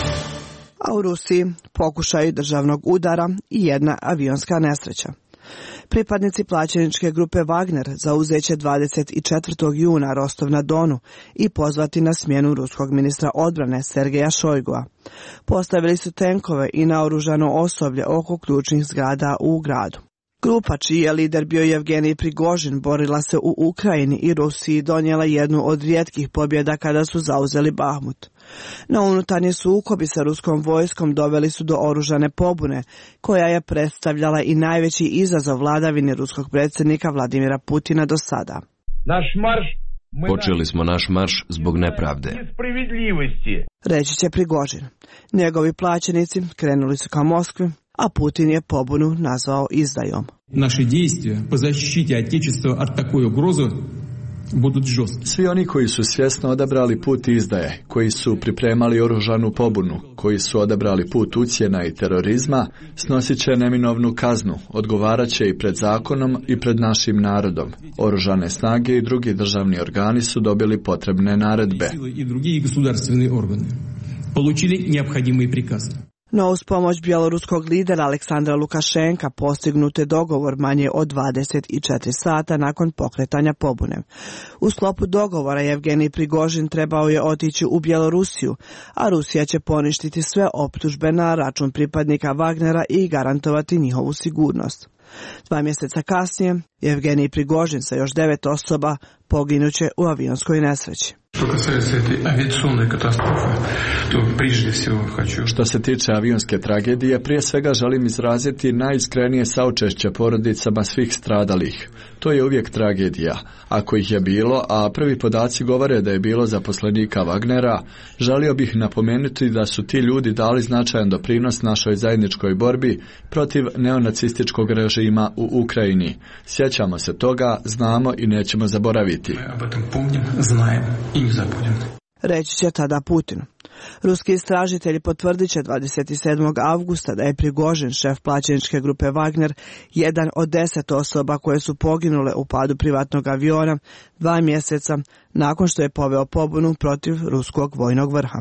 A u Rusiji pokušaj državnog udara i jedna avionska nesreća. Pripadnici plaćeničke grupe Wagner zauzeće dvadeset četvrtog juna Rostov na Donu i pozvati na smjenu ruskog ministra odbrane Sergeja Šojgua. Postavili su tenkove i naoružano osoblje oko ključnih zgrada u gradu. Grupa čiji je lider bio Evgenij Prigožin borila se u Ukrajini i Rusiji donijela jednu od rijetkih pobjeda kada su zauzeli Bahmut. Na unutarnji sukobi sa ruskom vojskom doveli su do oružane pobune, koja je predstavljala i najveći izazov vladavine ruskog predsjednika Vladimira Putina do sada. Naš marš Počeli smo naš marš zbog nepravde. Reći će Prigožin. Njegovi plaćenici krenuli su ka Moskvi, a Putin je pobunu nazvao izdajom. Naše действия по защите Отечества от такой угрозы будут жесткие. Svi oni koji su svjesno odabrali put izdaje, koji su pripremali oružanu pobunu, koji su odabrali put ucjena i terorizma, snosit će neminovnu kaznu, odgovarat će i pred zakonom i pred našim narodom. Oružane snage i drugi državni organi su dobili potrebne naredbe. I drugi государственные органы получили необходимые приказы. No uz pomoć bjeloruskog lidera Aleksandra Lukašenka postignut je dogovor manje od dvadeset četiri sata nakon pokretanja pobune. U sklopu dogovora Evgenij Prigožin trebao je otići u Bjelorusiju, a Rusija će poništiti sve optužbe na račun pripadnika Wagnera i garantovati njihovu sigurnost. Dva mjeseca kasnije, Evgenij Prigožin sa još devet osoba poginuće u avionskoj nesreći. Što se tiče avionske tragedije, prije svega želim izraziti najiskrenije saučešće porodicama svih stradalih. To je uvijek tragedija. Ako ih je bilo, a prvi podaci govore da je bilo zaposlenika Wagnera, želio bih napomenuti da su ti ljudi dali značajan doprinos našoj zajedničkoj borbi protiv neonacističkog režima u Ukrajini. Sjećamo se toga, znamo i nećemo zaboraviti. Reći će tada Putin. Ruski istražitelji potvrdit će dvadeset sedmog avgusta da je Prigožin, šef plaćeničke grupe Wagner, jedan od deset osoba koje su poginule u padu privatnog aviona dva mjeseca nakon što je poveo pobunu protiv ruskog vojnog vrha.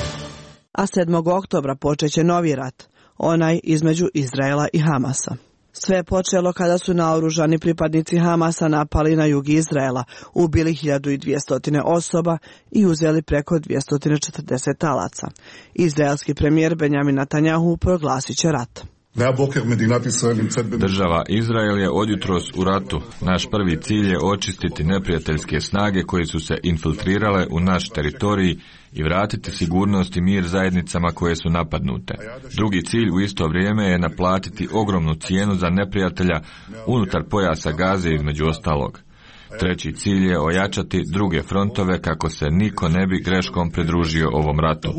A sedmog oktobra počeće novi rat, onaj između Izraela i Hamasa. Sve je počelo kada su naoružani pripadnici Hamasa napali na jug Izraela, ubili hiljadu dvjesto osoba i uzeli preko dvjesto četrdeset talaca. Izraelski premijer Benjamin Netanjahu proglasit će rat. Država Izrael je odjutros u ratu. Naš prvi cilj je očistiti neprijateljske snage koje su se infiltrirale u naš teritorij i vratiti sigurnost i mir zajednicama koje su napadnute. Drugi cilj u isto vrijeme je naplatiti ogromnu cijenu za neprijatelja unutar pojasa Gaze između ostalog. Treći cilj je ojačati druge frontove kako se niko ne bi greškom pridružio ovom ratu.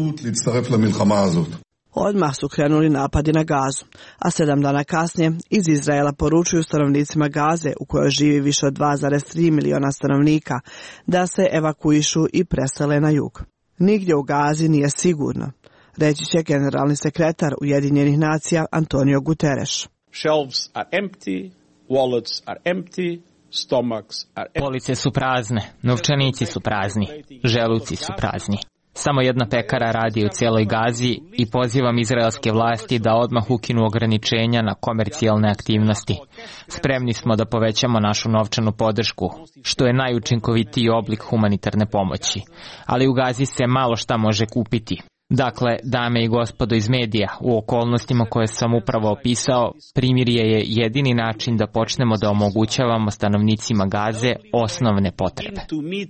Odmah su krenuli napadi na Gazu, a sedam dana kasnije iz Izraela poručuju stanovnicima Gaze, u kojoj živi više od dva zarez tri miliona stanovnika, da se evakuišu i presele na jug. Nigdje u Gazi nije sigurno, reći će generalni sekretar Ujedinjenih nacija Antonio Guterres. Shelves are empty, wallets are empty, stomachs are empty. Police su prazne, novčanici su prazni, želuci su prazni. Samo jedna pekara radi u cijeloj Gazi i pozivam izraelske vlasti da odmah ukinu ograničenja na komercijalne aktivnosti. Spremni smo da povećamo našu novčanu podršku, što je najučinkovitiji oblik humanitarne pomoći. Ali u Gazi se malo šta može kupiti. Dakle, dame i gospodo iz medija, u okolnostima koje sam upravo opisao, primirje je jedini način da počnemo da omogućavamo stanovnicima Gaze osnovne potrebe.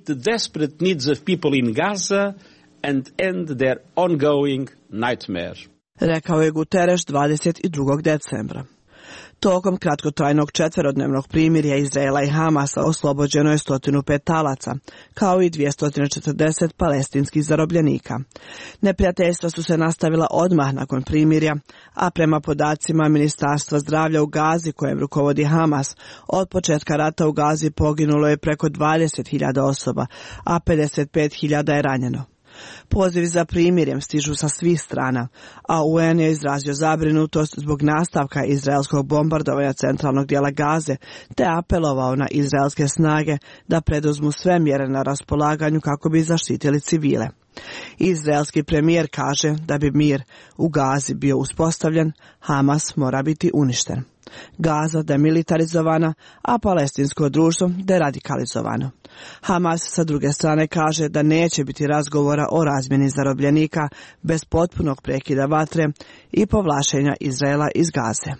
And end their ongoing nightmare. Rekao je Guterres dvadeset drugog decembra. Tokom kratkotrajnog četverodnevnog primirja Izraela i Hamasa oslobođeno je sto pet talaca, kao i dvjesto četrdeset palestinskih zarobljenika. Neprijateljstva su se nastavila odmah nakon primirja, a prema podacima Ministarstva zdravlja u Gazi, kojem rukovodi Hamas, od početka rata u Gazi poginulo je preko dvadeset hiljada osoba, a pedeset pet hiljada je ranjeno. Pozivi za primirjem stižu sa svih strana, a U N je izrazio zabrinutost zbog nastavka izraelskog bombardovanja centralnog dijela Gaze, te apelovao na izraelske snage da preduzmu sve mjere na raspolaganju kako bi zaštitili civile. Izraelski premijer kaže da bi mir u Gazi bio uspostavljen, Hamas mora biti uništen. Gaza demilitarizovana, a palestinsko društvo deradikalizovano. Hamas sa druge strane kaže da neće biti razgovora o razmjeni zarobljenika bez potpunog prekida vatre i povlačenja Izraela iz Gaze.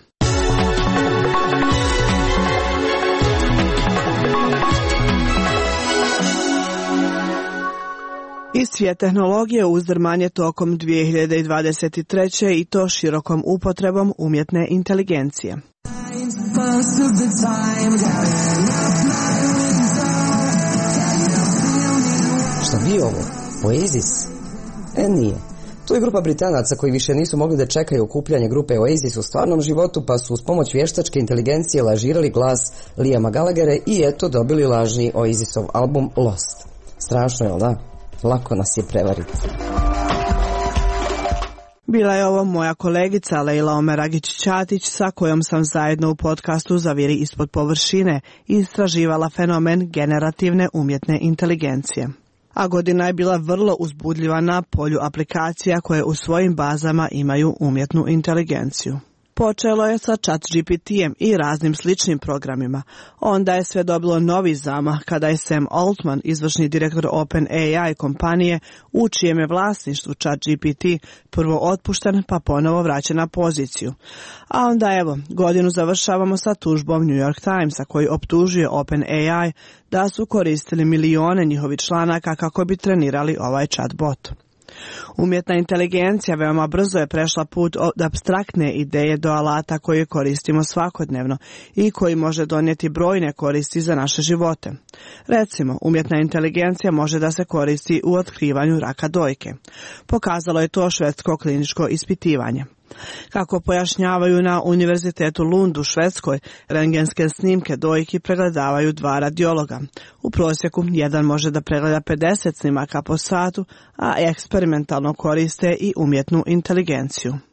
Iz svijet tehnologije uzdrman je tokom dvije hiljade dvadeset treće i to širokom upotrebom umjetne inteligencije. Šta bi ovo? Oasis? E, nije. Tu je grupa Britanaca koji više nisu mogli da čekaju okupljanje grupe Oasis u stvarnom životu, pa su uz pomoć vještačke inteligencije lažirali glas Liama Gallaghera i eto dobili lažni Oasisov album Lost. Strašno je, da? Lako nas je prevariti. Bila je ovo moja kolegica Lejla Omeragić-Ćatić sa kojom sam zajedno u podcastu Zaviri ispod površine istraživala fenomen generativne umjetne inteligencije. A godina je bila vrlo uzbudljiva na polju aplikacija koje u svojim bazama imaju umjetnu inteligenciju. Počelo je sa ChatGPT-em i raznim sličnim programima. Onda je sve dobilo novi zamah kada je Sam Altman, izvršni direktor OpenAI kompanije, u čijem je vlasništvu ChatGPT prvo otpušten pa ponovo vraćen na poziciju. A onda evo, godinu završavamo sa tužbom New York Timesa koji optužuje OpenAI da su koristili milione njihovih članaka kako bi trenirali ovaj chatbot. Umjetna inteligencija veoma brzo je prešla put od apstraktne ideje do alata koje koristimo svakodnevno i koji može donijeti brojne koristi za naše živote. Recimo, umjetna inteligencija može da se koristi u otkrivanju raka dojke. Pokazalo je to švedsko kliničko ispitivanje. Kako pojašnjavaju na Univerzitetu Lund u Švedskoj, rentgenske snimke dojki pregledavaju dva radiologa. U prosjeku jedan može da pregleda pedeset snimaka po satu, a eksperimentalno koriste i umjetnu inteligenciju.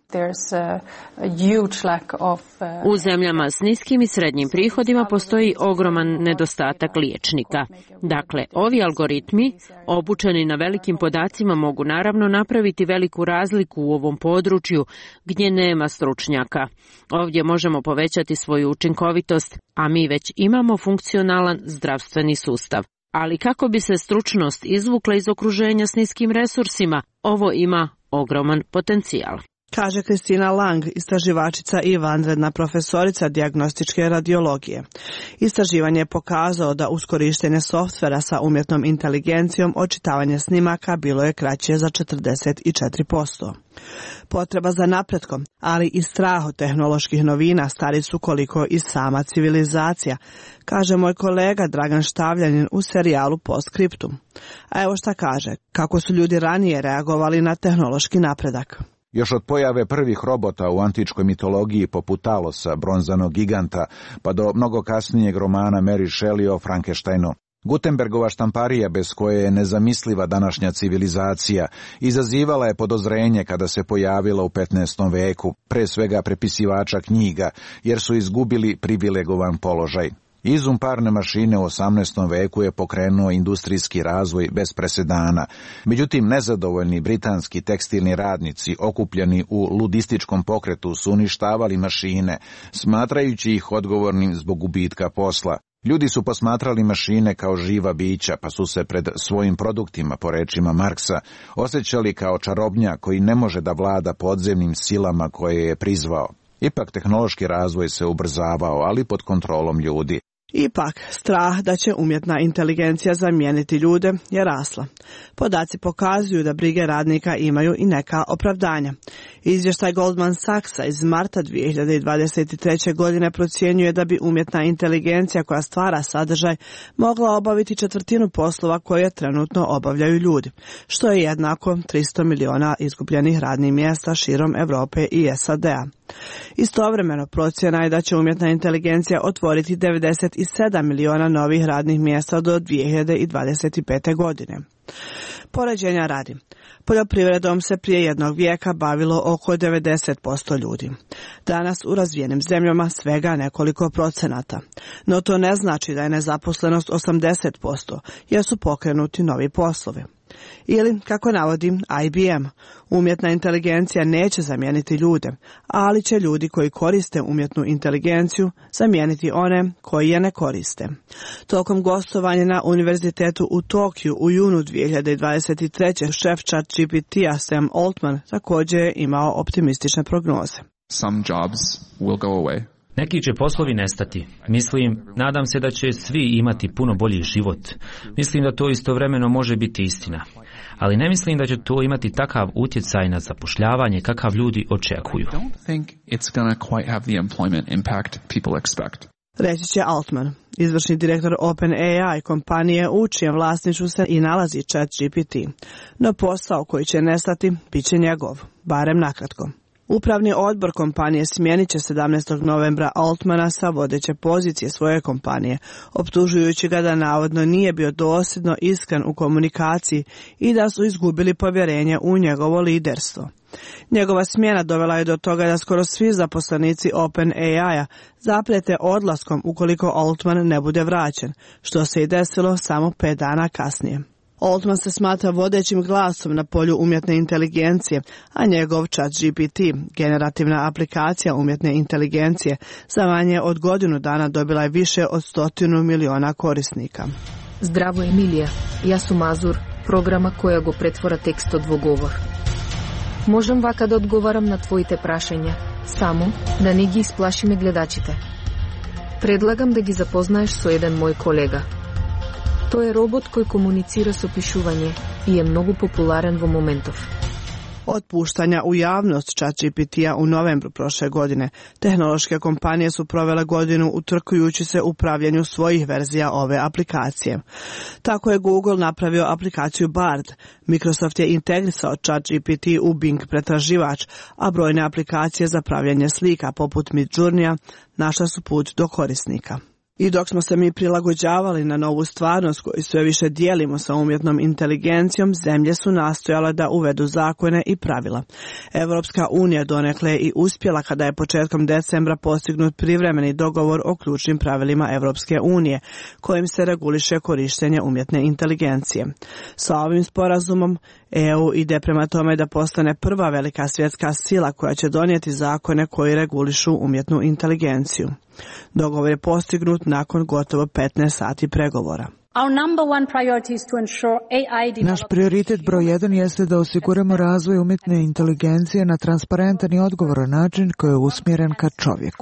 U zemljama s niskim i srednjim prihodima postoji ogroman nedostatak liječnika. Dakle, ovi algoritmi, obučeni na velikim podacima, mogu naravno napraviti veliku razliku u ovom području gdje nema stručnjaka. Ovdje možemo povećati svoju učinkovitost, a mi već imamo funkcionalan zdravstveni sustav. Ali kako bi se stručnost izvukla iz okruženja s niskim resursima, ovo ima ogroman potencijal. Kaže Kristina Lang, istraživačica i vanredna profesorica dijagnostičke radiologije. Istraživanje je pokazalo da uz korištenje softvera sa umjetnom inteligencijom očitavanje snimaka bilo je kraće za četrdeset četiri posto. Potreba za napretkom, ali i strah od tehnoloških novina stari su koliko i sama civilizacija, kaže moj kolega Dragan Štavljanin u serijalu Postscriptum. A evo šta kaže, kako su ljudi ranije reagovali na tehnološki napredak. Još od pojave prvih robota u antičkoj mitologiji poput Talosa, bronzanog giganta, pa do mnogo kasnijeg romana Mary Shelley o Frankensteinu. Gutenbergova štamparija, bez koje je nezamisliva današnja civilizacija, izazivala je podozrenje kada se pojavila u petnaestom veku, pre svega prepisivača knjiga, jer su izgubili privilegovan položaj. Izum parne mašine u osamnaestom veku je pokrenuo industrijski razvoj bez presedana. Međutim, nezadovoljni britanski tekstilni radnici, okupljeni u ludističkom pokretu, su uništavali mašine, smatrajući ih odgovornim zbog gubitka posla. Ljudi su posmatrali mašine kao živa bića, pa su se pred svojim produktima, po rečima Marksa, osjećali kao čarobnjak koji ne može da vlada podzemnim silama koje je prizvao. Ipak tehnološki razvoj se ubrzavao, ali pod kontrolom ljudi. Ipak, strah da će umjetna inteligencija zamijeniti ljude je rasla. Podaci pokazuju da brige radnika imaju i neka opravdanja. Izvještaj Goldman Sachsa iz marta dvije hiljade dvadeset treće. godine procjenjuje da bi umjetna inteligencija koja stvara sadržaj mogla obaviti četvrtinu poslova koje trenutno obavljaju ljudi, što je jednako tristo miliona izgubljenih radnih mjesta širom Europe i S A D-a. Istovremeno procjena je da će umjetna inteligencija otvoriti devedeset sedam miliona novih radnih mjesta do dvije hiljade dvadeset pete. godine. Poređenja radi. Poljoprivredom se prije jednog vijeka bavilo oko devedeset posto ljudi. Danas u razvijenim zemljama svega nekoliko procenata. No to ne znači da je nezaposlenost osamdeset posto, jer su pokrenuti novi poslovi. Ili, kako navodi I B M, umjetna inteligencija neće zamijeniti ljude, ali će ljudi koji koriste umjetnu inteligenciju zamijeniti one koji je ne koriste. Tokom gostovanja na univerzitetu u Tokiju u junu dvije hiljade dvadeset treće. šef ChatGPT-a Sam Altman također je imao optimistične prognoze. Some jobs will go away. Neki će poslovi nestati. Mislim, nadam se da će svi imati puno bolji život. Mislim da to istovremeno može biti istina. Ali ne mislim da će to imati takav utjecaj na zapošljavanje kakav ljudi očekuju. Reći će Altman, izvršni direktor OpenAI kompanije u čijem vlasništvu se i nalazi ChatGPT. No posao koji će nestati bit će njegov, barem nakratko. Upravni odbor kompanije smijenit će sedamnaestog novembra Altmana sa vodeće pozicije svoje kompanije, optužujući ga da navodno nije bio dosljedno iskren u komunikaciji i da su izgubili povjerenje u njegovo liderstvo. Njegova smjena dovela je do toga da skoro svi zaposlenici OpenAI-a zaprijete odlaskom ukoliko Altman ne bude vraćen, što se i desilo samo pet dana kasnije. Altman se smatra vodećim glasom na polju umjetne inteligencije, a njegov ChatGPT, generativna aplikacija umjetne inteligencije, za manje od godinu dana dobila je više od stotinu miliona korisnika. Zdravo Emilija, ja sam Mazur, programa koja go pretvora tekst od dvogovor. Možem vaka da odgovaram na tvojite prašenja, samo da ne gi isplašime gledačite. Predlagam da gi zapoznaješ so jedan moj kolega. To je robot koji komunicira s opišuvanje i je mnogo popularen v momentov. Od puštanja u javnost ChatGPT-a u novembru prošle godine, tehnološke kompanije su provele godinu utrkujući se upravljanju svojih verzija ove aplikacije. Tako je Google napravio aplikaciju Bard, Microsoft je integrisao ChatGPT u Bing pretraživač, a brojne aplikacije za pravljanje slika poput Midjourney našle su put do korisnika. I dok smo se mi prilagođavali na novu stvarnost koju sve više dijelimo sa umjetnom inteligencijom, zemlje su nastojale da uvedu zakone i pravila. Evropska unija donekle je i uspjela kada je početkom decembra postignut privremeni dogovor o ključnim pravilima Evropske unije, kojim se reguliše korištenje umjetne inteligencije. Sa ovim sporazumom E U ide prema tome da postane prva velika svjetska sila koja će donijeti zakone koji regulišu umjetnu inteligenciju. Dogovor je postignut nakon gotovo petnaest sati pregovora. Naš prioritet broj jedan jeste da osiguramo razvoj umjetne inteligencije na transparentan i odgovoran način koji je usmjeren ka čovjeku.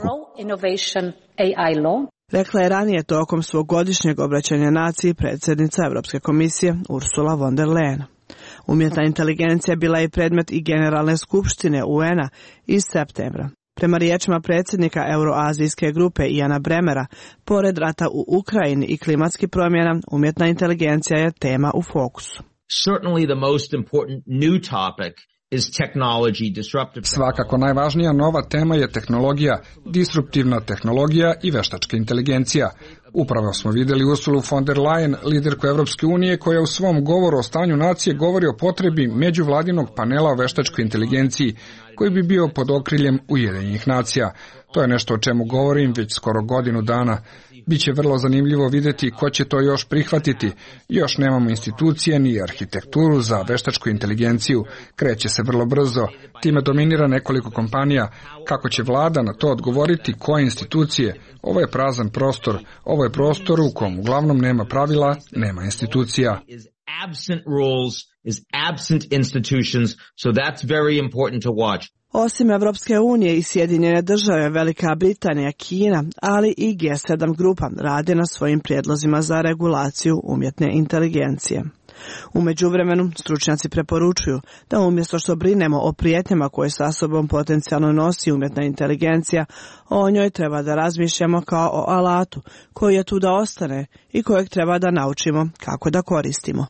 Rekla je ranije tokom svog godišnjeg obraćanja naciji predsjednica Europske komisije Ursula von der Leyen. Umjetna inteligencija bila je predmet i Generalne skupštine U N-a iz septembra. Prema riječima predsjednika Euroazijske grupe Iana Bremera, pored rata u Ukrajini i klimatskih promjena, umjetna inteligencija je tema u fokusu. Certainly the most important new topic is technology, disruptive. Svakako najvažnija nova tema je tehnologija, disruptivna tehnologija i veštačka inteligencija. Upravo smo vidjeli Ursulu von der Leyen, liderku Evropske unije, koja u svom govoru o stanju nacije govori o potrebi međuvladinog panela o veštačkoj inteligenciji, koji bi bio pod okriljem Ujedinjenih nacija. To je nešto o čemu govorim već skoro godinu dana. Biće vrlo zanimljivo vidjeti ko će to još prihvatiti. Još nemamo institucije ni arhitekturu za veštačku inteligenciju. Kreće se vrlo brzo. Time dominira nekoliko kompanija. Kako će vlada na to odgovoriti, koje institucije? Ovo je prazan prostor. Ovo je prostor u kom uglavnom nema pravila, nema institucija. Absent rules, is absent institutions, so that's very important to watch. Osim Evropske unije i Sjedinjene države, Velika Britanija, Kina, ali i G sedam grupa rade na svojim prijedlozima za regulaciju umjetne inteligencije. U međuvremenu, stručnjaci preporučuju da umjesto što brinemo o prijetnjama koje sa sobom potencijalno nosi umjetna inteligencija, o njoj treba da razmišljamo kao o alatu koji je tu da ostane i kojeg treba da naučimo kako da koristimo.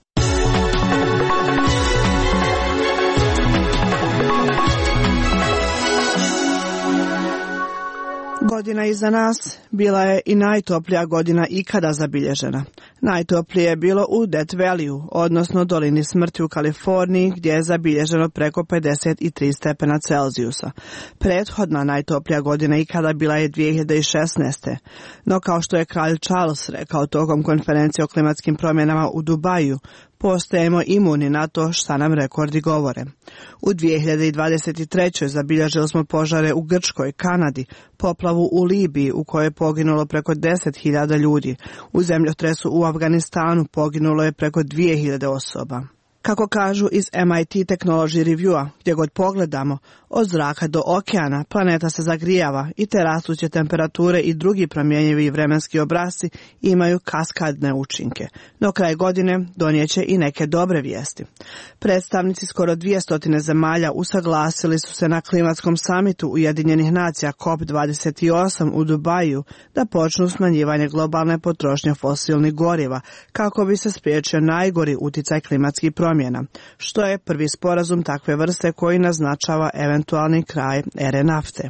Godina iza nas bila je i najtoplija godina ikada zabilježena. Najtoplije je bilo u Death Valley, odnosno dolini smrti u Kaliforniji, gdje je zabilježeno preko pedeset tri stepena Celzijusa. Prethodna najtoplija godina ikada bila je dvije hiljade šesnaeste. No kao što je kralj Charles rekao tokom konferencije o klimatskim promjenama u Dubaju, postajemo imuni na to šta nam rekordi govore. U dvije hiljade dvadeset trećoj zabilježili smo požare u Grčkoj, Kanadi, poplavu u Libiji u kojoj je poginulo preko deset hiljada ljudi. U zemljotresu u Afganistanu poginulo je preko dvije hiljade osoba. Kako kažu iz M I T Technology Reviewa, gdje god pogledamo, od zraka do okeana planeta se zagrijava i te rastuće temperature i drugi promjenjivi vremenski obrasci imaju kaskadne učinke. No kraj godine donijeće i neke dobre vijesti. Predstavnici skoro dvjesto zemalja usaglasili su se na klimatskom samitu Ujedinjenih nacija C O P dvadeset osam u Dubaju da počnu smanjivanje globalne potrošnje fosilnih goriva kako bi se spriječio najgori uticaj klimatskih promjena, što je prvi sporazum takve vrste koji naznačava eventualni kraj ere nafte.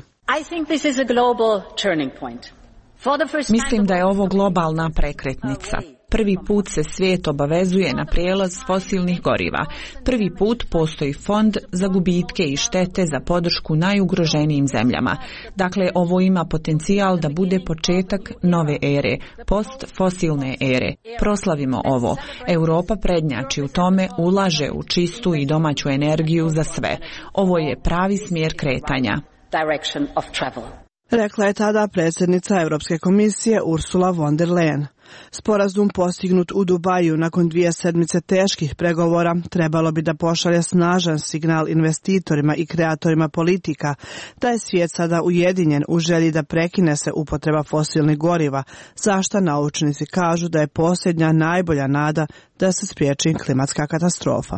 Mislim da je ovo globalna prekretnica. Prvi put se svijet obavezuje na prijelaz fosilnih goriva. Prvi put postoji fond za gubitke i štete za podršku najugroženijim zemljama. Dakle, ovo ima potencijal da bude početak nove ere, postfosilne ere. Proslavimo ovo. Europa prednjači u tome, ulaže u čistu i domaću energiju za sve. Ovo je pravi smjer kretanja. Rekla je tada predsjednica Europske komisije Ursula von der Leyen. Sporazum postignut u Dubaju nakon dvije sedmice teških pregovora trebalo bi da pošalje snažan signal investitorima i kreatorima politika da je svijet sada ujedinjen u želji da prekine se upotreba fosilnih goriva, za šta naučnici kažu da je posljednja najbolja nada da se spriječi klimatska katastrofa.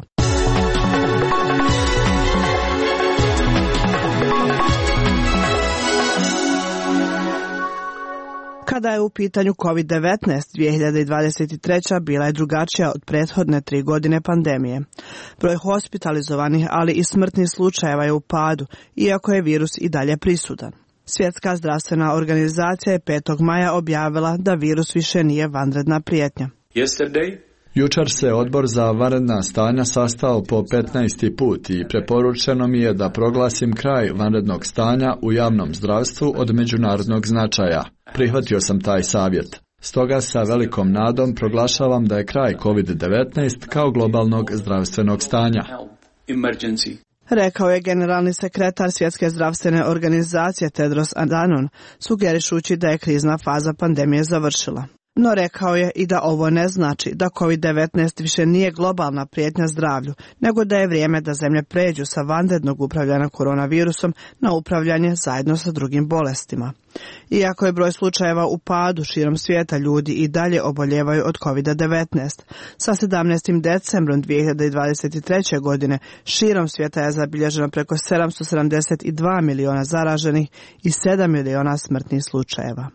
Kada je u pitanju kovid devetnaest, dvije hiljade dvadeset treća bila je drugačija od prethodne tri godine pandemije. Broj hospitalizovanih, ali i smrtnih slučajeva je u padu, iako je virus i dalje prisutan. Svjetska zdravstvena organizacija je petog maja objavila da virus više nije vanredna prijetnja. Yesterday, Jučer se odbor za vanredna stanja sastao po petnaesti put i preporučeno mi je da proglasim kraj vanrednog stanja u javnom zdravstvu od međunarodnog značaja. Prihvatio sam taj savjet. Stoga sa velikom nadom proglašavam da je kraj kovid devetnaest kao globalnog zdravstvenog stanja. Rekao je generalni sekretar Svjetske zdravstvene organizacije Tedros Adhanom, sugerišući da je krizna faza pandemije završila. No rekao je i da ovo ne znači da kovid devetnaest više nije globalna prijetnja zdravlju, nego da je vrijeme da zemlje pređu sa vanrednog upravljanja koronavirusom na upravljanje zajedno sa drugim bolestima. Iako je broj slučajeva u padu širom svijeta, ljudi i dalje oboljevaju od kovid devetnaest. Sa sedamnaestim decembrom dvije hiljade dvadeset treće. godine širom svijeta je zabilježeno preko sedamsto sedamdeset dva miliona zaraženih i sedam miliona smrtnih slučajeva.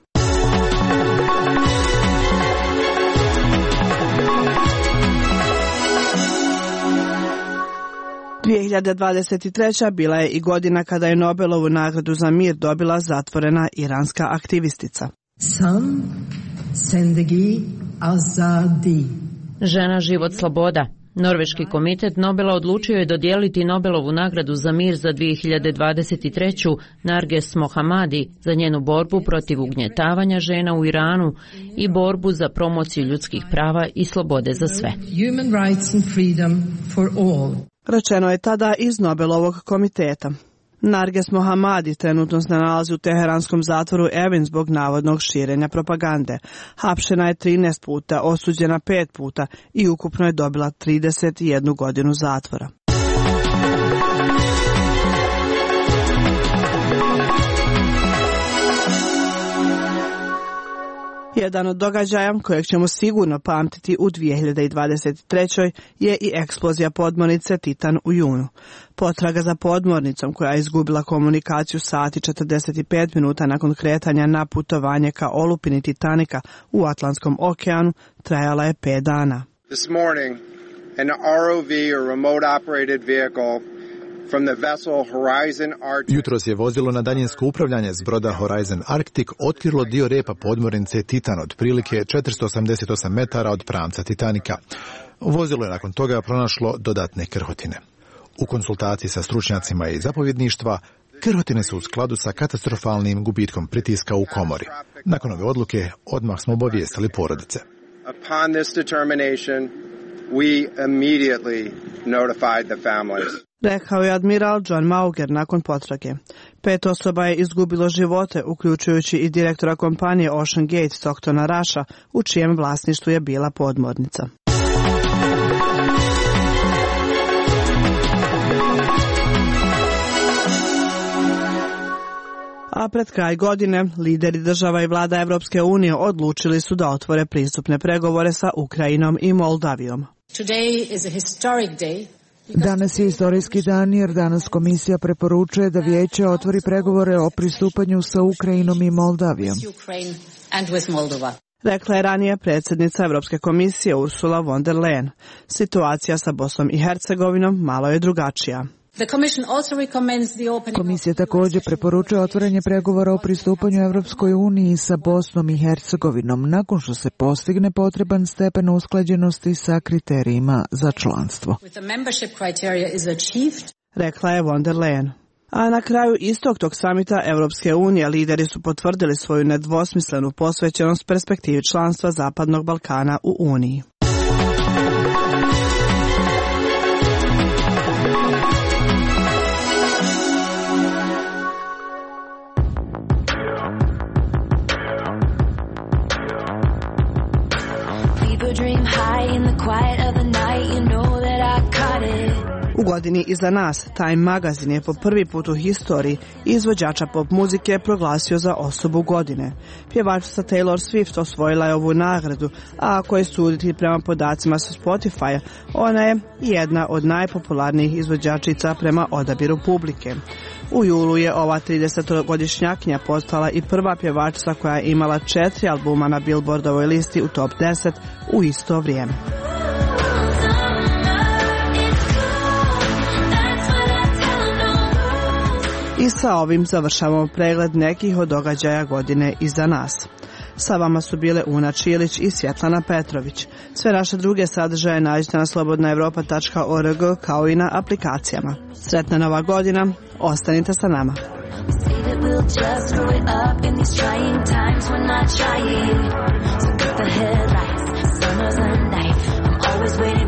dvije hiljade dvadeset treća. bila je i godina kada je Nobelovu nagradu za mir dobila zatvorena iranska aktivistica. Sam Sendegi Azadi. Žena, život, sloboda. Norveški komitet Nobela odlučio je dodijeliti Nobelovu nagradu za mir za dvije hiljade dvadeset treću. Narges Mohammadi za njenu borbu protiv ugnjetavanja žena u Iranu i borbu za promociju ljudskih prava i slobode za sve. Human rights and freedom for all. Rečeno je tada iz Nobelovog komiteta. Narges Mohammadi trenutno se nalazi u teheranskom zatvoru Evin zbog navodnog širenja propagande. Hapšena je trinaest puta, osuđena pet puta i ukupno je dobila trideset jednu godinu zatvora. Jedan od događaja kojeg ćemo sigurno pamtiti u dvije hiljade dvadeset trećoj. je i eksplozija podmornice Titan u junu. Potraga za podmornicom, koja je izgubila komunikaciju sat i četrdeset pet minuta nakon kretanja na putovanje ka olupini Titanika u Atlantskom okeanu, trajala je pet dana. This morning, an R O V or remote operated vehicle from the vessel Horizon Arctic. Jutros je vozilo na daljinsko upravljanje s broda Horizon Arctic otkrilo dio repa podmornice Titan od prilike četiristo osamdeset osam metara od pramca Titanika. Vozilo je nakon toga pronašlo dodatne krhotine. U konsultaciji sa stručnjacima i zapovjedništva, krhotine su u skladu sa katastrofalnim gubitkom pritiska u komori. Nakon ove odluke odmah smo obavijestili porodice. Upon this determination, we immediately notified the families. Rekao je admiral John Mauger nakon potrage. Pet osoba je izgubilo živote, uključujući i direktora kompanije Ocean Gate Stocktona Rusha, u čijem vlasništvu je bila podmornica. A pred kraj godine, lideri država i vlada Evropske unije odlučili su da otvore pristupne pregovore sa Ukrajinom i Moldavijom. Today is a historic day. Danas je istorijski dan jer danas komisija preporučuje da vijeće otvori pregovore o pristupanju sa Ukrajinom i Moldavijom. Rekla je ranije predsjednica Europske komisije Ursula von der Leyen. Situacija sa Bosnom i Hercegovinom malo je drugačija. Komisija također preporučuje otvaranje pregovora o pristupanju Europskoj uniji sa Bosnom i Hercegovinom nakon što se postigne potreban stepen usklađenosti sa kriterijima za članstvo. Rekla je von der Leyen. A na kraju istog tog samita Europske unije lideri su potvrdili svoju nedvosmislenu posvećenost perspektivi članstva Zapadnog Balkana u Uniji. U godini iza nas, Time magazin je po prvi put u historiji izvođača pop muzike proglasio za osobu godine. Pjevačica Taylor Swift osvojila je ovu nagradu, a ako je suditi prema podacima sa Spotify, ona je jedna od najpopularnijih izvođačica prema odabiru publike. U julu je ova tridesetogodišnjakinja postala i prva pjevačica koja je imala četiri albuma na Billboardovoj listi u top deset u isto vrijeme. I sa ovim završavamo pregled nekih od događaja godine iza nas. Sa vama su bile Una Čilić i Svjetlana Petrović. Sve naše druge sadržaje nađete na slobodna evropa tačka org kao i na aplikacijama. Sretna nova godina, ostanite sa nama. Always waiting